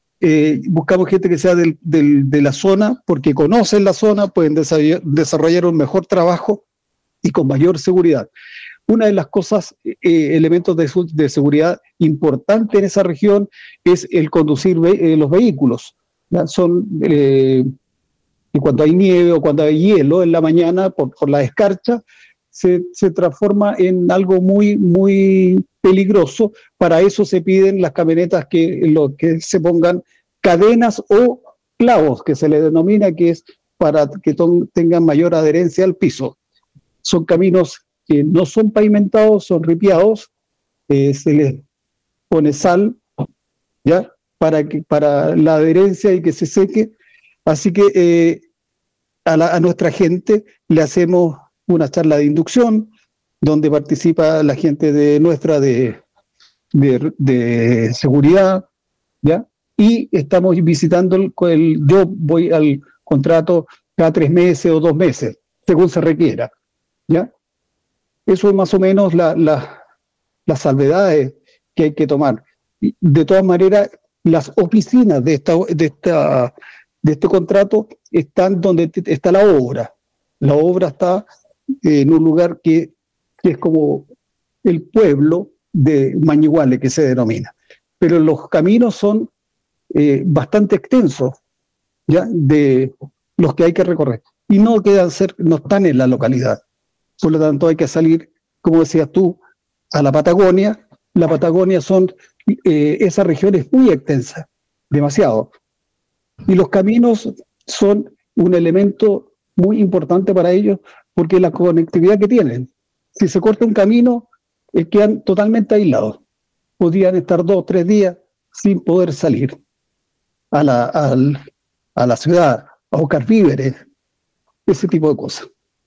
Eh, buscamos gente que sea del, del, de la zona, porque conocen la zona, pueden desarrollar, desarrollar un mejor trabajo y con mayor seguridad. Una de las cosas, eh, elementos de, su, de seguridad importante en esa región es el conducir ve, eh, los vehículos. ¿Ya? Son, eh, y cuando hay nieve o cuando hay hielo en la mañana por, por la escarcha, se, se transforma en algo muy, muy peligroso. Para eso se piden las camionetas que, lo, que se pongan cadenas o clavos, que se le denomina, que es para que ton, tengan mayor adherencia al piso. Son caminos que no son pavimentados, son ripiados, eh, se les pone sal, ¿ya? Para, que, para la adherencia y que se seque. Así que eh, a, la, a nuestra gente le hacemos una charla de inducción, donde participa la gente de nuestra de, de, de seguridad, ¿ya? Y estamos visitando, el, el, yo voy al contrato cada tres meses o dos meses, según se requiera, ¿ya? Eso es más o menos la, la, las salvedades que hay que tomar. De todas maneras, las oficinas de, esta, de, esta, de este contrato están donde está la obra. La obra está en un lugar que, que es como el pueblo de Mañiguale, que se denomina. Pero los caminos son eh, bastante extensos, ¿ya? De los que hay que recorrer. Y no quedan cerca, no están en la localidad. Por lo tanto, hay que salir, como decías tú, a la Patagonia. La Patagonia son, eh, esa región es muy extensa, demasiado. Y los caminos son un elemento muy importante para ellos, porque la conectividad que tienen. Si se corta un camino, eh, quedan totalmente aislados. Podrían estar dos o tres días sin poder salir a la, a, a la ciudad, a buscar víveres, ese tipo de cosas.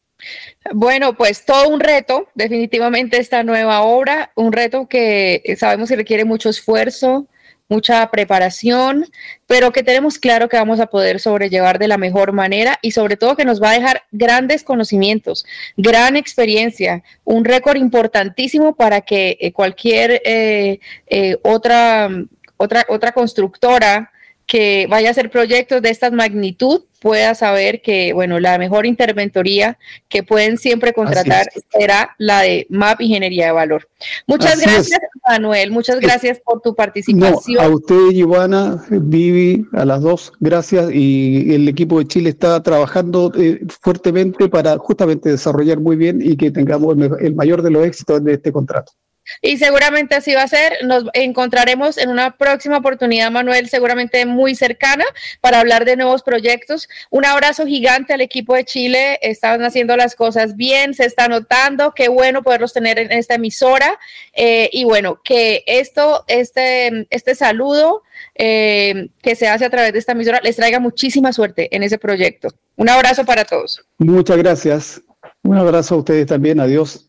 Bueno, pues todo un reto, definitivamente esta nueva obra, un reto que sabemos que requiere mucho esfuerzo, mucha preparación, pero que tenemos claro que vamos a poder sobrellevar de la mejor manera y sobre todo que nos va a dejar grandes conocimientos, gran experiencia, un récord importantísimo para que eh, cualquier eh, eh, otra, otra, otra constructora que vaya a hacer proyectos de esta magnitud pueda saber que, bueno, la mejor interventoría que pueden siempre contratar será la de M A P Ingeniería de Valor. Muchas Así gracias, es. Manuel, muchas gracias por tu participación. No, a usted, Giovanna, Vivi, a las dos, gracias, y el equipo de Chile está trabajando eh, fuertemente para justamente desarrollar muy bien y que tengamos el, el mayor de los éxitos de este contrato. Y seguramente así va a ser. Nos encontraremos en una próxima oportunidad, Manuel, seguramente muy cercana, para hablar de nuevos proyectos. Un abrazo gigante al equipo de Chile. Están haciendo las cosas bien, se está notando. Qué bueno poderlos tener en esta emisora. Eh, y bueno, que esto, este, este saludo eh, que se hace a través de esta emisora les traiga muchísima suerte en ese proyecto. Un abrazo para todos. Muchas gracias. Un abrazo a ustedes también. Adiós.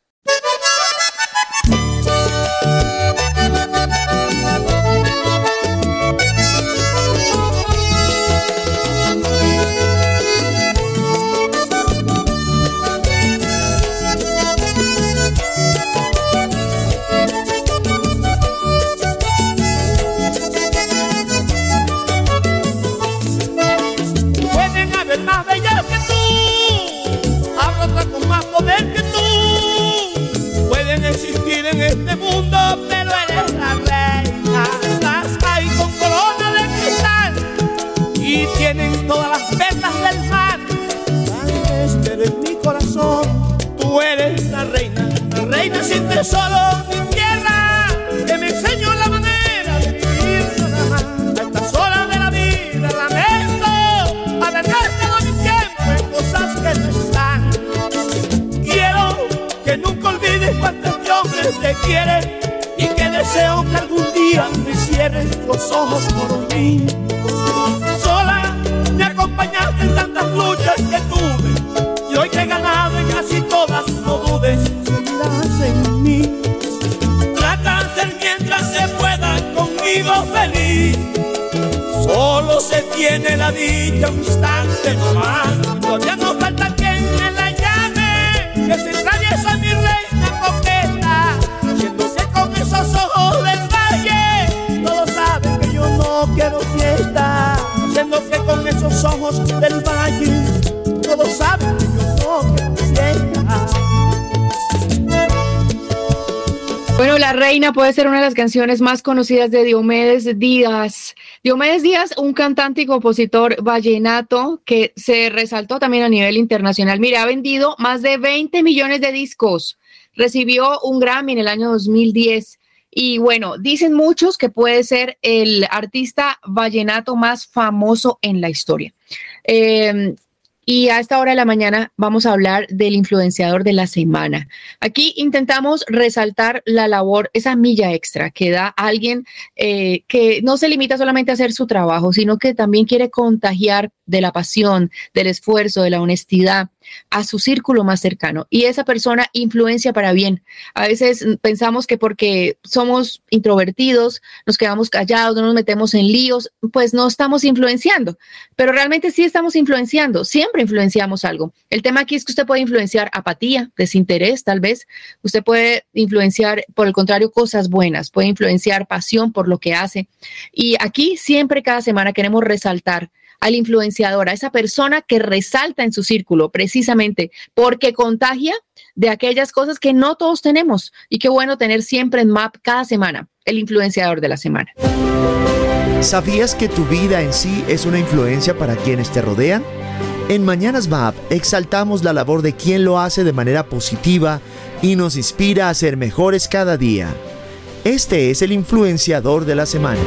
Existir en este mundo, pero eres la reina. Estás ahí con corona de cristal y tienen todas las vetas del mar. Pero en mi corazón tú eres la reina, la reina sin tesoro ni tierra, que me enseñó la manera de vivir nada más. A estas horas de la vida lamento haber gastado mi tiempo en cosas que no están. Quiero que nunca olvides cuántas hombres te quieren y que deseo que algún día me cierres los ojos por mí. Sola me acompañaste en tantas luchas que tuve y hoy que he ganado en casi todas, no dudes, seguirás en mí. Trata de ser mientras se pueda conmigo feliz. Solo se tiene la dicha un instante nomás. Todavía nos falta quien me la llame, que se atraviesa mi reina coqueta, siendo que con esos ojos del valle todos saben que yo no quiero fiesta, siendo que con esos ojos del valle todos saben que yo no quiero fiesta. Bueno, La Reina puede ser una de las canciones más conocidas de Diomedes Díaz. Diomedes Díaz, un cantante y compositor vallenato que se resaltó también a nivel internacional. Mire, ha vendido más de veinte millones de discos. Recibió un Grammy en el año dos mil diez. Y bueno, dicen muchos que puede ser el artista vallenato más famoso en la historia. Eh, Y a esta hora de la mañana vamos a hablar del influenciador de la semana. Aquí intentamos resaltar la labor, esa milla extra que da alguien eh, que no se limita solamente a hacer su trabajo, sino que también quiere contagiar de la pasión, del esfuerzo, de la honestidad a su círculo más cercano. Y esa persona influencia para bien. A veces pensamos que porque somos introvertidos, nos quedamos callados, no nos metemos en líos, pues no estamos influenciando. Pero realmente sí estamos influenciando, siempre influenciamos algo. El tema aquí es que usted puede influenciar apatía, desinterés tal vez. Usted puede influenciar, por el contrario, cosas buenas. Puede influenciar pasión por lo que hace. Y aquí siempre, cada semana, queremos resaltar al influenciador, a esa persona que resalta en su círculo, precisamente porque contagia de aquellas cosas que no todos tenemos. Y qué bueno tener siempre en M A P cada semana el influenciador de la semana. ¿Sabías que tu vida en sí es una influencia para quienes te rodean? En Mañanas M A P exaltamos la labor de quien lo hace de manera positiva y nos inspira a ser mejores cada día. Este es el influenciador de la semana.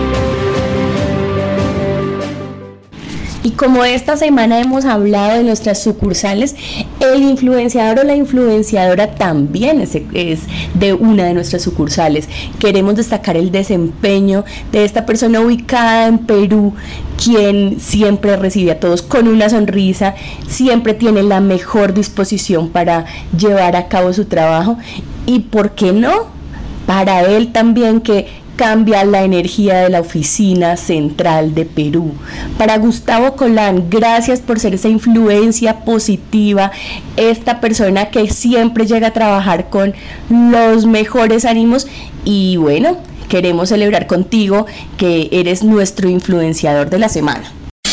Y como esta semana hemos hablado de nuestras sucursales, el influenciador o la influenciadora también es, es de una de nuestras sucursales. Queremos destacar el desempeño de esta persona ubicada en Perú, quien siempre recibe a todos con una sonrisa, siempre tiene la mejor disposición para llevar a cabo su trabajo y, ¿por qué no?, para él también, que cambia la energía de la oficina central de Perú. Para Gustavo Colán, gracias por ser esa influencia positiva, esta persona que siempre llega a trabajar con los mejores ánimos y bueno, queremos celebrar contigo que eres nuestro influenciador de la semana.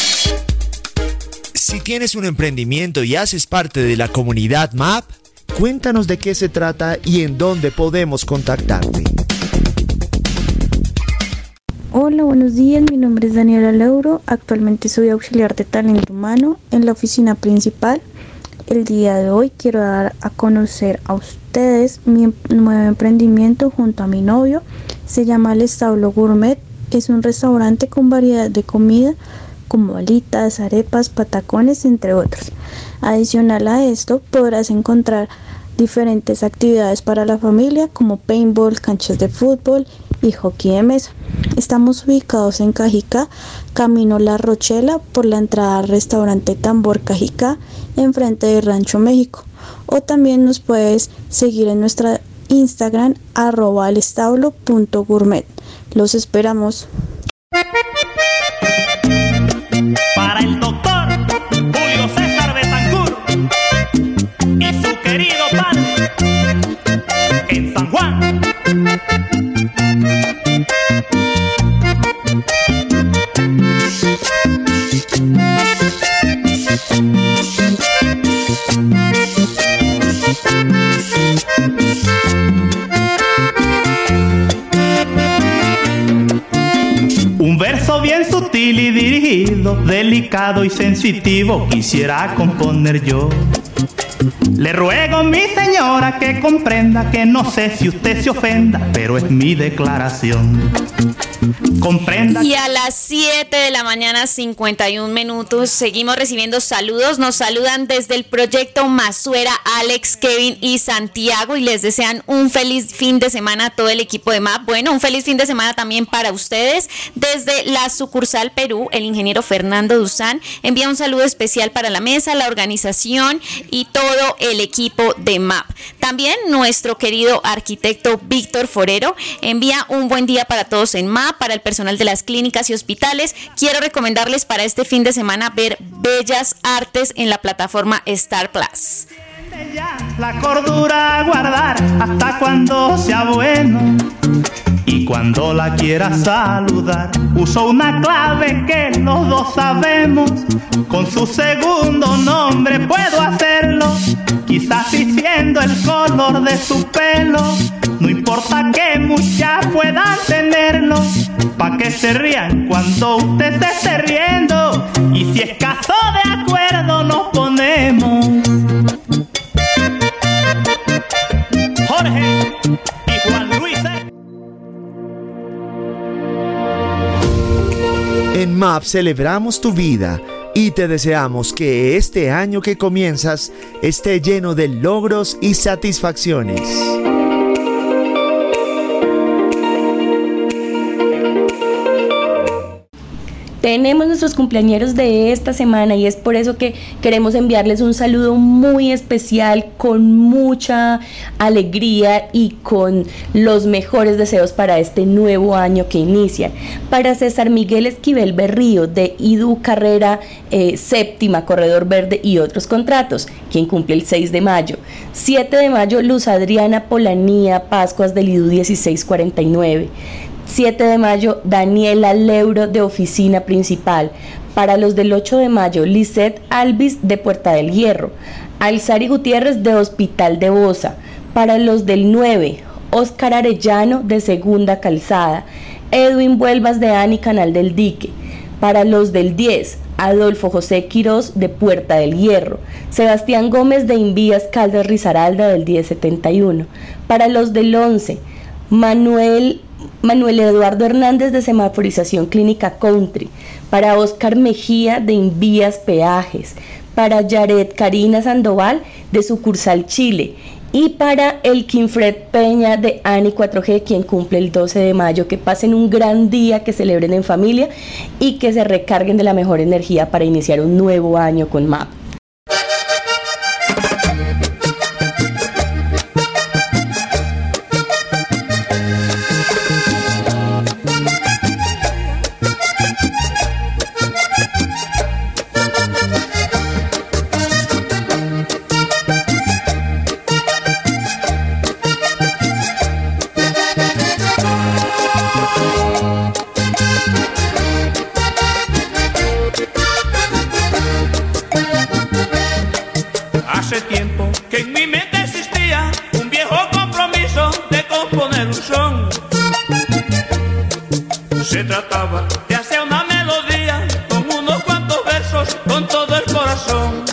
Si tienes un emprendimiento y haces parte de la comunidad M A P, cuéntanos de qué se trata y en dónde podemos contactarte. Hola, buenos días, mi nombre es Daniela Lauro, actualmente soy auxiliar de talento humano en la oficina principal. El día de hoy quiero dar a conocer a ustedes mi nuevo emprendimiento junto a mi novio, se llama El Establo Gourmet, es un restaurante con variedad de comida como alitas, arepas, patacones, entre otros. Adicional a esto podrás encontrar diferentes actividades para la familia como paintball, canchas de fútbol y hockey de mesa. Estamos ubicados en Cajicá, camino La Rochela, por la entrada al restaurante Tambor Cajicá, enfrente de Rancho México. O también nos puedes seguir en nuestra Instagram, arroba elestablo punto gourmet. Los esperamos. Para el doctor Julio César Betancourt y su querido padre en San Juan. Un verso bien sutil y dirigido, delicado y sensitivo quisiera componer yo. Le ruego, mi señora, que comprenda que no sé si usted se ofenda, pero es mi declaración. Comprenda. Y a las siete de la mañana, cincuenta y un minutos, seguimos recibiendo saludos. Nos saludan desde el proyecto Masuera, Alex, Kevin y Santiago, y les desean un feliz fin de semana a todo el equipo de M A P. Bueno, un feliz fin de semana también para ustedes. Desde la sucursal Perú, el ingeniero Fernando Duzán envía un saludo especial para la mesa, la organización y todo el equipo de M A P. También nuestro querido arquitecto Víctor Forero envía un buen día para todos en M A P. Panamá, para el personal de las clínicas y hospitales. Quiero recomendarles para este fin de semana ver Bellas Artes en la plataforma Star Plus. La cordura guardar hasta cuando sea bueno, y cuando la quiera saludar uso una clave que los dos sabemos. Con su segundo nombre puedo hacerlo, quizás diciendo el color de su pelo. No importa que muchas puedan tenerlo, pa' que se rían cuando usted se esté riendo. Y si es caso de acuerdo nos ponemos. Jorge y Juan Luis. En M A P celebramos tu vida y te deseamos que este año que comienzas esté lleno de logros y satisfacciones. Tenemos nuestros cumpleañeros de esta semana y es por eso que queremos enviarles un saludo muy especial, con mucha alegría y con los mejores deseos para este nuevo año que inicia. Para César Miguel Esquivel Berrío, de IDU Carrera eh, Séptima, Corredor Verde y otros contratos, quien cumple el seis de mayo. siete de mayo, Luz Adriana Polanía Pascuas, del IDU dieciséis cuarenta y nueve. siete de mayo, Daniela Leuro, de Oficina Principal. Para los del ocho de mayo, Lisette Alvis, de Puerta del Hierro. Alzari Gutiérrez, de Hospital de Bosa. Para los del nueve, Óscar Arellano, de Segunda Calzada. Edwin Vuelvas, de Ani Canal del Dique. Para los del diez, Adolfo José Quirós, de Puerta del Hierro. Sebastián Gómez, de Invías Caldas Risaralda, del diez setenta y uno. Para los del once, Manuel Manuel Eduardo Hernández, de Semaforización Clínica Country. Para Óscar Mejía, de Invías Peajes. Para Yaret Karina Sandoval, de Sucursal Chile. Y para Elkin Fred Peña, de Ani cuatro G, quien cumple el doce de mayo. Que pasen un gran día, que celebren en familia y que se recarguen de la mejor energía para iniciar un nuevo año con M A P. Hace tiempo que en mi mente existía un viejo compromiso de componer un son. Se trataba de hacer una melodía con unos cuantos versos, con todo el corazón.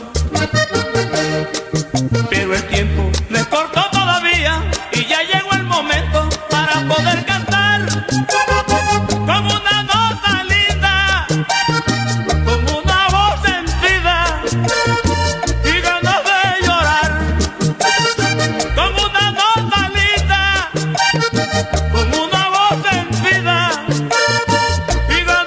Pero el tiempo no es corto todavía y ya llegó el momento para poder cantar con una nota linda, con una voz sentida y ganas de llorar, con una nota linda, con una voz sentida y ganas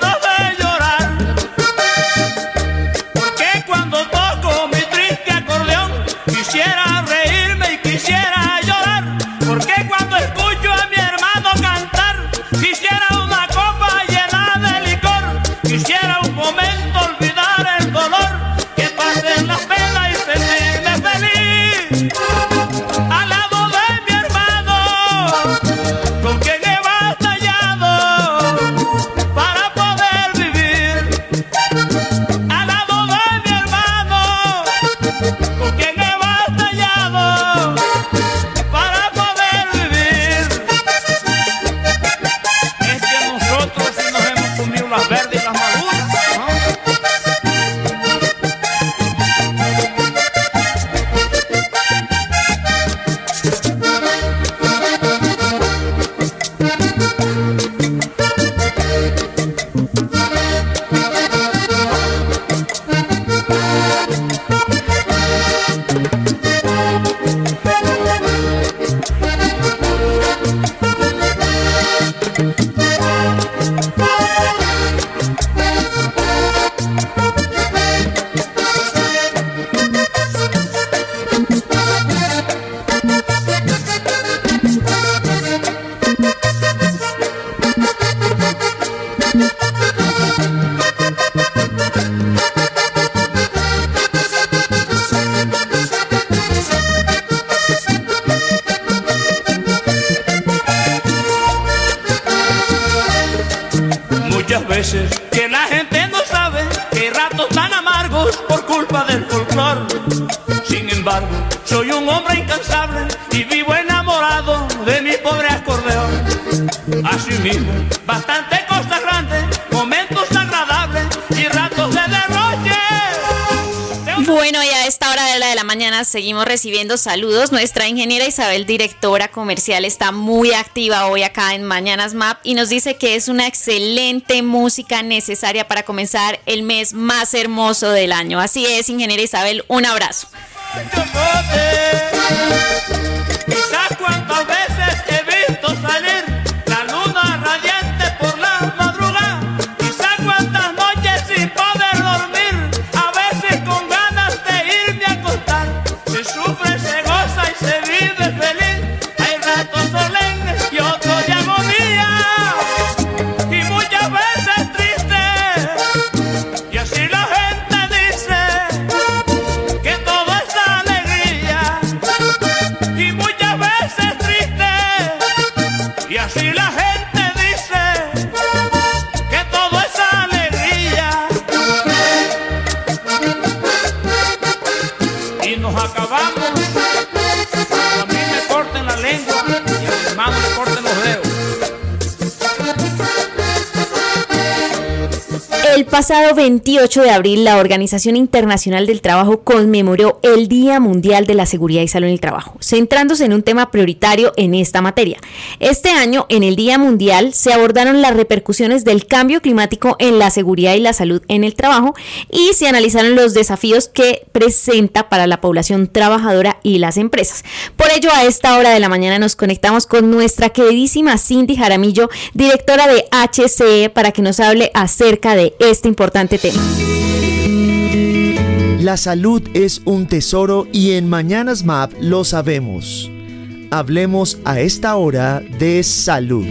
muchas veces que la gente no sabe que hay ratos tan amargos por culpa del folclor. Sin embargo, soy un hombre incansable y vivo enamorado de mi pobre acordeón. Asimismo, bastante cosas grandes, momentos agradables y ratos de derroche. Bueno, y a esta hora de la de la mañana seguimos recibiendo saludos. Nuestra ingeniera Isabel, directora comercial, está muy activa hoy acá en Mañanas M A P y nos dice que es una excelente música necesaria para comenzar el mes más hermoso del año. Así es, ingeniera Isabel, un abrazo. Quizás cuántas veces he visto salir la luna radiante por la madrugada. Quizás cuántas noches sin poder dormir, a veces con ganas de irme a acostar. Se sufre, se goza y se vive feliz. Hay ratos solemnes y otros de agonía, y muchas veces tristes. Y así la gente dice que todo es alegría, y muchas veces triste. Y así la gente dice que todo es alegría, y nos acabamos. A mí me corten la lengua y a mi hermano le corten los dedos. El pasado veintiocho de abril, la Organización Internacional del Trabajo conmemoró el Día Mundial de la Seguridad y Salud en el Trabajo, centrándose en un tema prioritario en esta materia. Este año, en el Día Mundial, se abordaron las repercusiones del cambio climático en la seguridad y la salud en el trabajo y se analizaron los desafíos que presenta para la población trabajadora y las empresas. Por ello, a esta hora de la mañana nos conectamos con nuestra queridísima Cindy Jaramillo, directora de H C E, para que nos hable acerca de este importante tema. La salud es un tesoro y en Mañanas M A P lo sabemos. Hablemos a esta hora de salud.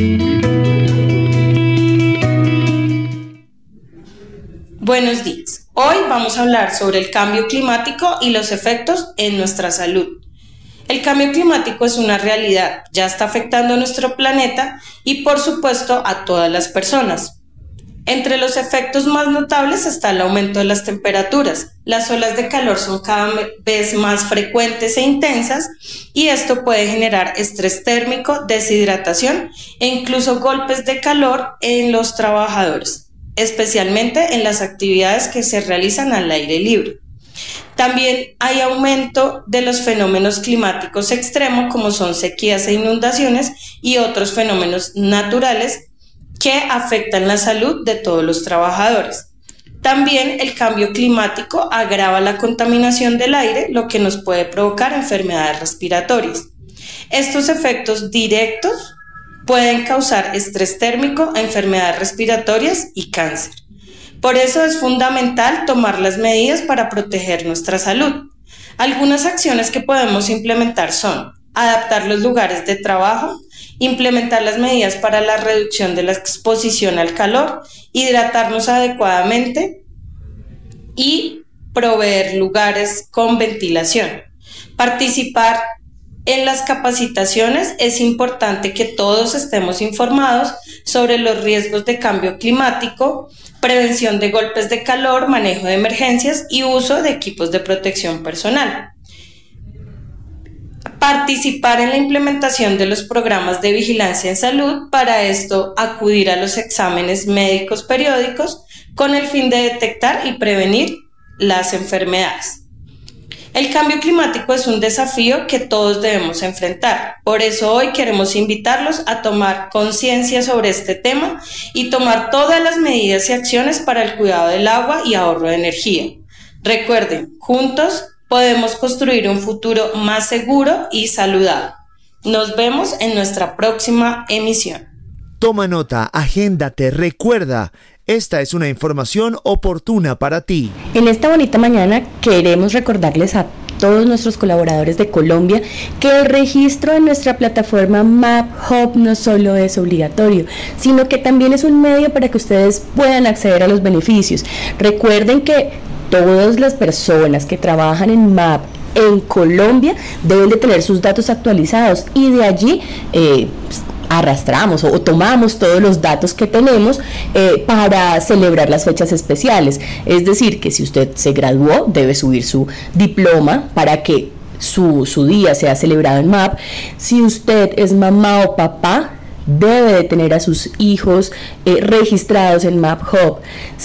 Buenos días. Hoy vamos a hablar sobre el cambio climático y los efectos en nuestra salud. El cambio climático es una realidad, ya está afectando a nuestro planeta y por supuesto a todas las personas. Entre los efectos más notables está el aumento de las temperaturas. Las olas de calor son cada vez más frecuentes e intensas y esto puede generar estrés térmico, deshidratación e incluso golpes de calor en los trabajadores, especialmente en las actividades que se realizan al aire libre. También hay aumento de los fenómenos climáticos extremos como son sequías e inundaciones y otros fenómenos naturales que afectan la salud de todos los trabajadores. También el cambio climático agrava la contaminación del aire, lo que nos puede provocar enfermedades respiratorias. Estos efectos directos pueden causar estrés térmico, enfermedades respiratorias y cáncer. Por eso es fundamental tomar las medidas para proteger nuestra salud. Algunas acciones que podemos implementar son adaptar los lugares de trabajo, implementar las medidas para la reducción de la exposición al calor, hidratarnos adecuadamente y proveer lugares con ventilación. Participar en las capacitaciones. Es importante que todos estemos informados sobre los riesgos de cambio climático, prevención de golpes de calor, manejo de emergencias y uso de equipos de protección personal. Participar en la implementación de los programas de vigilancia en salud, para esto acudir a los exámenes médicos periódicos con el fin de detectar y prevenir las enfermedades. El cambio climático es un desafío que todos debemos enfrentar, por eso hoy queremos invitarlos a tomar conciencia sobre este tema y tomar todas las medidas y acciones para el cuidado del agua y ahorro de energía. Recuerden, juntos podemos construir un futuro más seguro y saludable. Nos vemos en nuestra próxima emisión. Toma nota, agéndate, recuerda, esta es una información oportuna para ti. En esta bonita mañana queremos recordarles a todos nuestros colaboradores de Colombia que el registro en nuestra plataforma Map Hub no solo es obligatorio, sino que también es un medio para que ustedes puedan acceder a los beneficios. Recuerden que todas las personas que trabajan en M A P en Colombia deben de tener sus datos actualizados y de allí eh, arrastramos o, o tomamos todos los datos que tenemos eh, para celebrar las fechas especiales. Es decir, que si usted se graduó, debe subir su diploma para que su, su día sea celebrado en M A P. Si usted es mamá o papá, debe de tener a sus hijos eh, registrados en M A P Hub.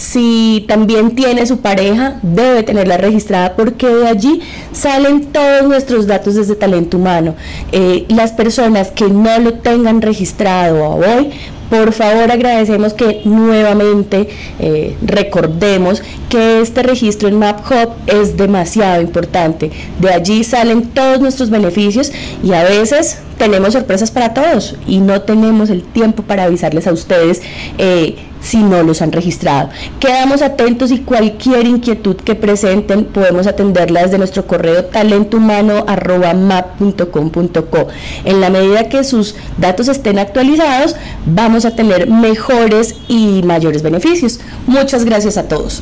Si también tiene su pareja, debe tenerla registrada, porque de allí salen todos nuestros datos desde Talento Humano. Eh, las personas que no lo tengan registrado hoy, por favor agradecemos que nuevamente eh, recordemos que este registro en M A P Hub es demasiado importante. De allí salen todos nuestros beneficios y a veces tenemos sorpresas para todos y no tenemos el tiempo para avisarles a ustedes eh, si no los han registrado. Quedamos atentos y cualquier inquietud que presenten podemos atenderla desde nuestro correo talentohumano arroba map punto com punto co. En la medida que sus datos estén actualizados, vamos a tener mejores y mayores beneficios. Muchas gracias a todos.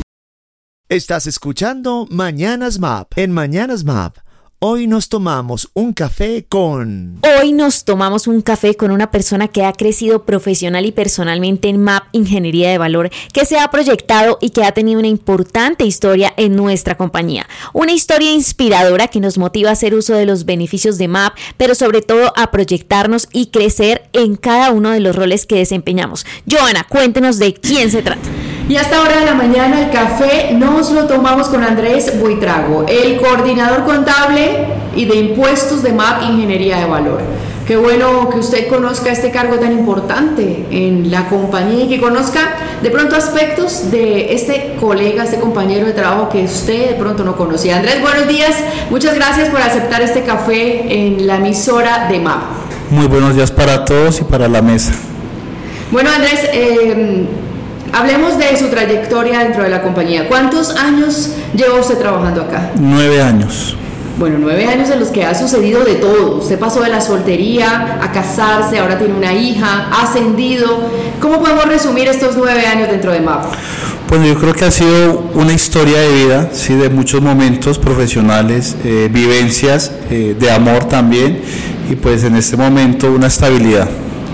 Estás escuchando Mañanas M A P. En Mañanas M A P, hoy nos tomamos un café con... Hoy nos tomamos un café con una persona que ha crecido profesional y personalmente en M A P Ingeniería de Valor, que se ha proyectado y que ha tenido una importante historia en nuestra compañía. Una historia inspiradora que nos motiva a hacer uso de los beneficios de M A P, pero sobre todo a proyectarnos y crecer en cada uno de los roles que desempeñamos. Joana, cuéntenos de quién se trata. Y a esta hora de la mañana el café nos lo tomamos con Andrés Buitrago, el coordinador contable y de impuestos de M A P Ingeniería de Valor. Qué bueno que usted conozca este cargo tan importante en la compañía y que conozca de pronto aspectos de este colega, este compañero de trabajo que usted de pronto no conocía. Andrés, buenos días, muchas gracias por aceptar este café en la emisora de M A P. Muy buenos días para todos y para la mesa. Bueno, Andrés, eh, hablemos de su trayectoria dentro de la compañía. ¿Cuántos años lleva usted trabajando acá? Nueve años. Bueno, nueve años en los que ha sucedido de todo. Usted pasó de la soltería a casarse, ahora tiene una hija, ha ascendido. ¿Cómo podemos resumir estos nueve años dentro de M A P? Bueno, yo creo que ha sido una historia de vida, sí, de muchos momentos profesionales, eh, vivencias, eh, de amor también, y pues en este momento una estabilidad.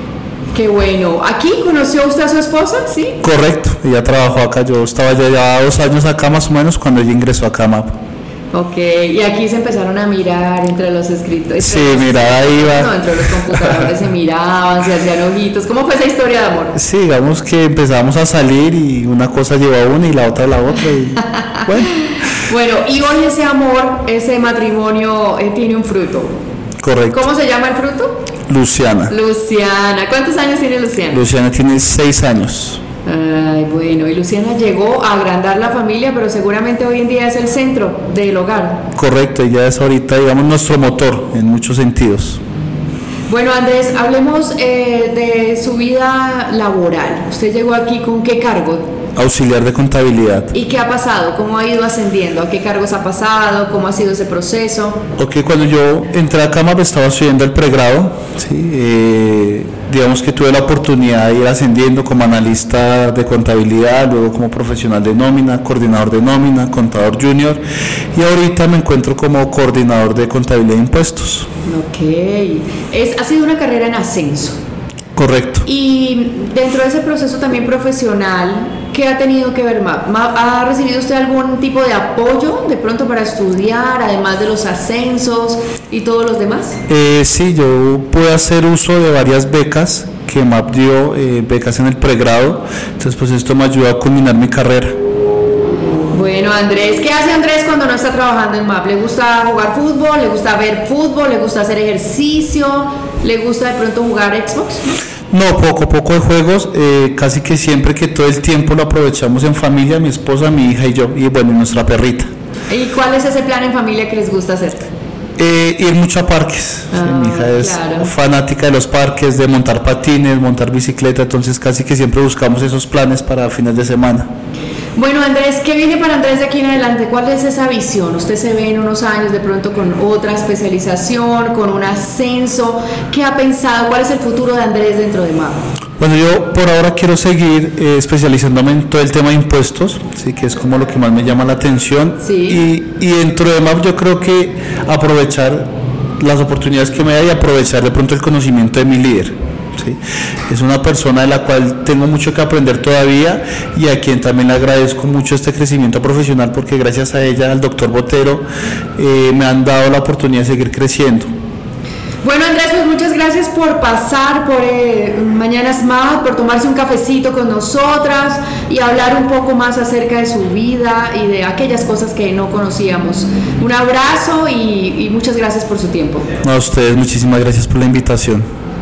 Qué bueno. ¿Aquí conoció usted a su esposa? ¿Sí? Correcto, ella trabajó acá, yo estaba ya, ya dos años acá más o menos cuando ella ingresó acá a M A P. Ok, y aquí se empezaron a mirar entre los escritos. Sí, mira, ahí va. No, entre los computadores se miraban, se hacían ojitos. ¿Cómo fue esa historia de amor? Sí, digamos que empezamos a salir y una cosa llevó a una y la otra a la otra. Y bueno. Bueno, y hoy ese amor, ese matrimonio eh, tiene un fruto. Correcto. ¿Cómo se llama el fruto? Luciana. Luciana. ¿Cuántos años tiene Luciana? Luciana tiene seis años. Ay, bueno, y Luciana llegó a agrandar la familia, pero seguramente hoy en día es el centro del hogar. Correcto, ella es ahorita, digamos, nuestro motor en muchos sentidos. Bueno, Andrés, hablemos eh, de su vida laboral. ¿Usted llegó aquí con qué cargo? Auxiliar de contabilidad. ¿Y qué ha pasado? ¿Cómo ha ido ascendiendo? ¿A qué cargos ha pasado? ¿Cómo ha sido ese proceso? Ok, cuando yo entré a Cámara estaba estudiando el pregrado, ¿sí? eh, digamos que tuve la oportunidad de ir ascendiendo como analista de contabilidad, luego como profesional de nómina, coordinador de nómina, contador junior, y ahorita me encuentro como coordinador de contabilidad de impuestos. Ok, es, ha sido una carrera en ascenso. Correcto. Y dentro de ese proceso también profesional, ¿qué ha tenido que ver M A P? ¿Ha recibido usted algún tipo de apoyo de pronto para estudiar, además de los ascensos y todos los demás? Eh, sí, yo pude hacer uso de varias becas que M A P dio, eh, becas en el pregrado, entonces pues esto me ayudó a culminar mi carrera. Bueno, Andrés, ¿qué hace Andrés cuando no está trabajando en M A P? ¿Le gusta jugar fútbol? ¿Le gusta ver fútbol? ¿Le gusta hacer ejercicio? ¿Le gusta de pronto jugar Xbox? No, poco, poco de juegos, eh, casi que siempre que todo el tiempo lo aprovechamos en familia, mi esposa, mi hija y yo, y bueno, y nuestra perrita. ¿Y cuál es ese plan en familia que les gusta hacer? Eh, ir mucho a parques, ah, sí, mi hija es claro. fanática de los parques, de montar patines, montar bicicleta, entonces casi que siempre buscamos esos planes para fines de semana. Bueno, Andrés, ¿qué viene para Andrés de aquí en adelante? ¿Cuál es esa visión? Usted se ve en unos años de pronto con otra especialización, con un ascenso. ¿Qué ha pensado? ¿Cuál es el futuro de Andrés dentro de M A P? Bueno, yo por ahora quiero seguir eh, especializándome en todo el tema de impuestos, sí, que es como lo que más me llama la atención. Sí. Y, y dentro de M A P yo creo que aprovechar las oportunidades que me da y aprovechar de pronto el conocimiento de mi líder. ¿sí? Es una persona de la cual tengo mucho que aprender todavía y a quien también le agradezco mucho este crecimiento profesional, porque gracias a ella, al doctor Botero, eh, me han dado la oportunidad de seguir creciendo. Bueno, Andrés, pues muchas gracias por pasar por eh, Mañanas Map, por tomarse un cafecito con nosotras y hablar un poco más acerca de su vida y de aquellas cosas que no conocíamos. Un abrazo y, y muchas gracias por su tiempo. A ustedes, muchísimas gracias por la invitación.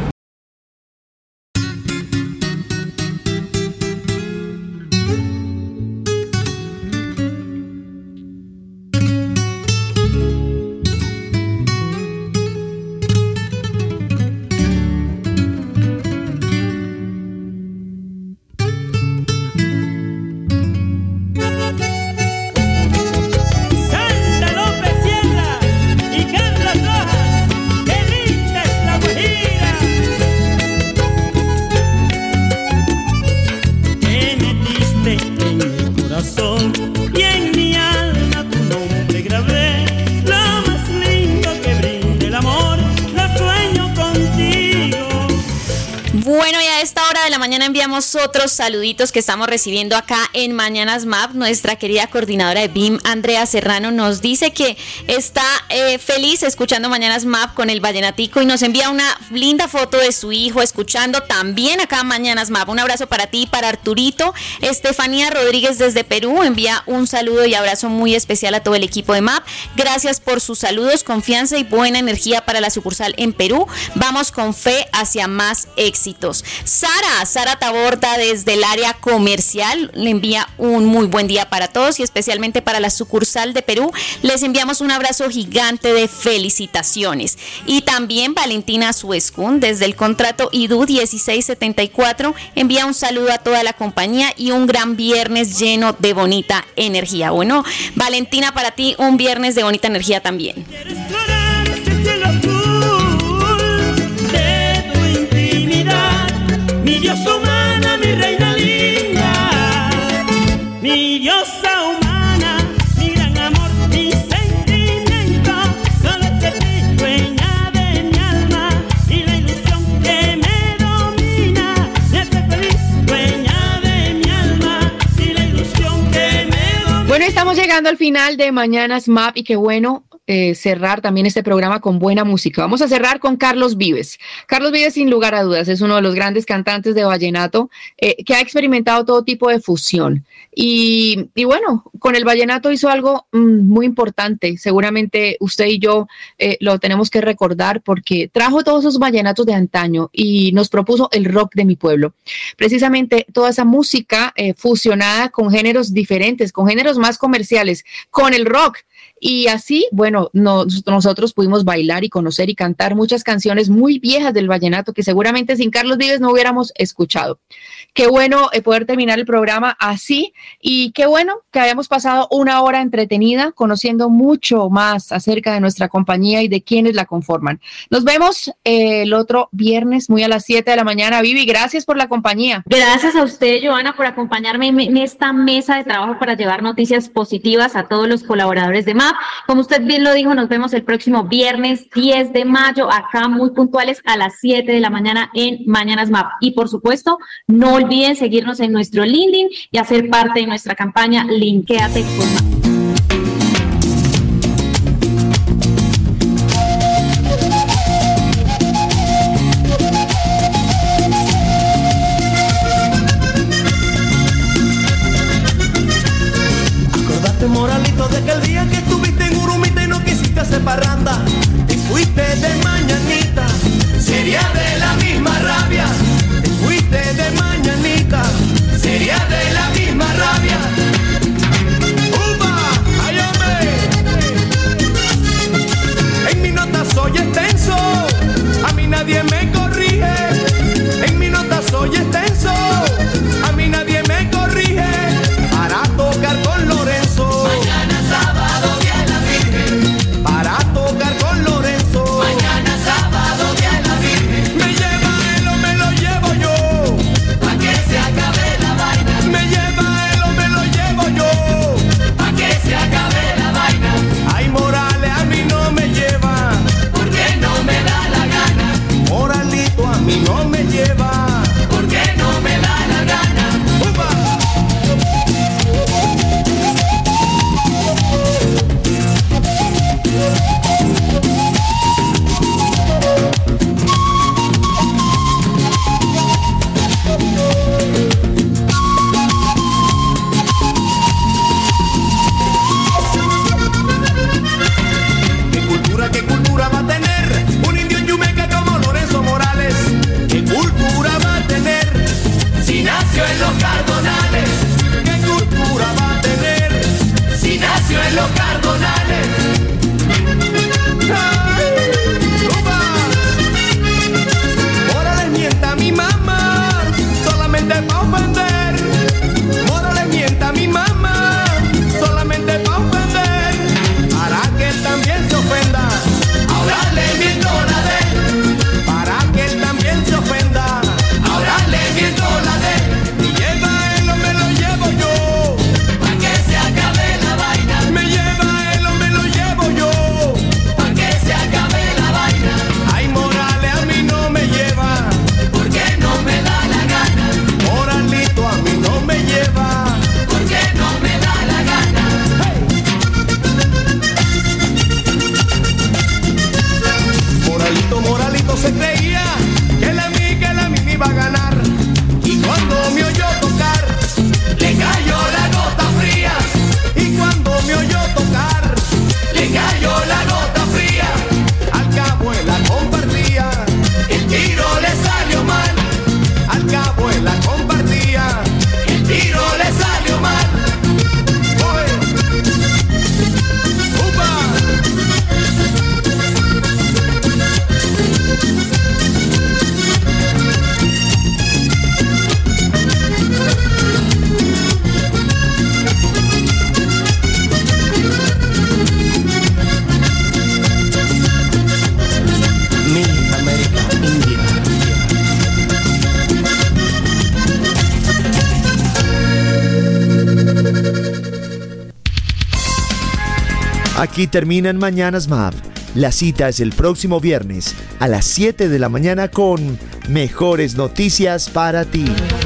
Enviamos otros saluditos que estamos recibiendo acá en Mañanas Map. Nuestra querida coordinadora de B I M, Andrea Serrano, nos dice que está eh, feliz escuchando Mañanas Map con el vallenatico y nos envía una linda foto de su hijo escuchando también acá Mañanas Map. Un abrazo para ti y para Arturito. Estefanía Rodríguez desde Perú envía un saludo y abrazo muy especial a todo el equipo de Map. Gracias por sus saludos, confianza y buena energía para la sucursal en Perú. Vamos con fe hacia más éxitos. Sara, Sara Taborda desde el área comercial le envía un muy buen día para todos y especialmente para la sucursal de Perú. Les enviamos un abrazo gigante de felicitaciones. Y también Valentina Suescun desde el contrato I D U dieciséis setenta y cuatro envía un saludo a toda la compañía y un gran viernes lleno de bonita energía. Bueno, Valentina, para ti un viernes de bonita energía también. Mi diosa humana, mi reina linda, mi diosa humana, mi gran amor, mi sentimiento, solo te pido, dueña de mi alma, y la ilusión que me domina, me hace feliz, dueña de mi alma, y la ilusión que me domina. Bueno, estamos llegando al final de Mañanas Map y qué bueno Eh, cerrar también este programa con buena música. Vamos a cerrar con Carlos Vives. Carlos Vives, sin lugar a dudas, es uno de los grandes cantantes de vallenato eh, que ha experimentado todo tipo de fusión. Y, y bueno, con el vallenato hizo algo mmm, muy importante. Seguramente usted y yo eh, lo tenemos que recordar porque trajo todos esos vallenatos de antaño y nos propuso el rock de mi pueblo. Precisamente toda esa música eh, fusionada con géneros diferentes, con géneros más comerciales, con el rock. Y así, bueno, nos, nosotros pudimos bailar y conocer y cantar muchas canciones muy viejas del vallenato que seguramente sin Carlos Vives no hubiéramos escuchado. Qué bueno eh, poder terminar el programa así y qué bueno que hayamos pasado una hora entretenida conociendo mucho más acerca de nuestra compañía y de quienes la conforman. Nos vemos eh, el otro viernes muy a las siete de la mañana. Vivi, gracias por la compañía. Gracias a usted, Johanna, por acompañarme en esta mesa de trabajo para llevar noticias positivas a todos los colaboradores de M A P. Como usted bien lo dijo, nos vemos el próximo viernes diez de mayo, acá muy puntuales a las siete de la mañana en Mañanas M A P. Y por supuesto, no olviden seguirnos en nuestro LinkedIn y hacer parte de nuestra campaña Linkéate con M A P. Moralito, de que el día que estuviste en Urumita y no quisiste hacer parranda, te fuiste de mañanita, sería de la misma rabia. Te fuiste de mañanita, sería de la misma rabia. Upa. Cardonales, ¿qué cultura va a tener si nació en los Cardonales? Ahora les mienta a mi mamá, solamente pa' ofender. Ahora les mienta a mi mamá, solamente pa' ofender. Para que él también se ofenda, ahora le miento la de él. Para que él también se ofenda, ahora le miento la de él. Y lleva él o me lo llevo yo, pa' que se acabe la vaina. Me lleva él o me lo llevo yo, pa' que se acabe la vaina. Ay, Morales a mí no me lleva, porque no me da la gana. Moralito a mí no me lleva, porque no me da la gana. Hey. Moralito, Moralito se creía que la mí, que la mí me iba a ganar. Y cuando me oyó tocar, le cayó la gota fría. Y cuando me oyó tocar, le cayó la gota fría. Al cabo él la compartía, el tiro le salió mal. Al cabo él la compartía, el tiro le salió mal. Oye. ¡Upa! Mi América India. Aquí terminan Mañanas M A P. La cita es el próximo viernes a las siete de la mañana con mejores noticias para ti.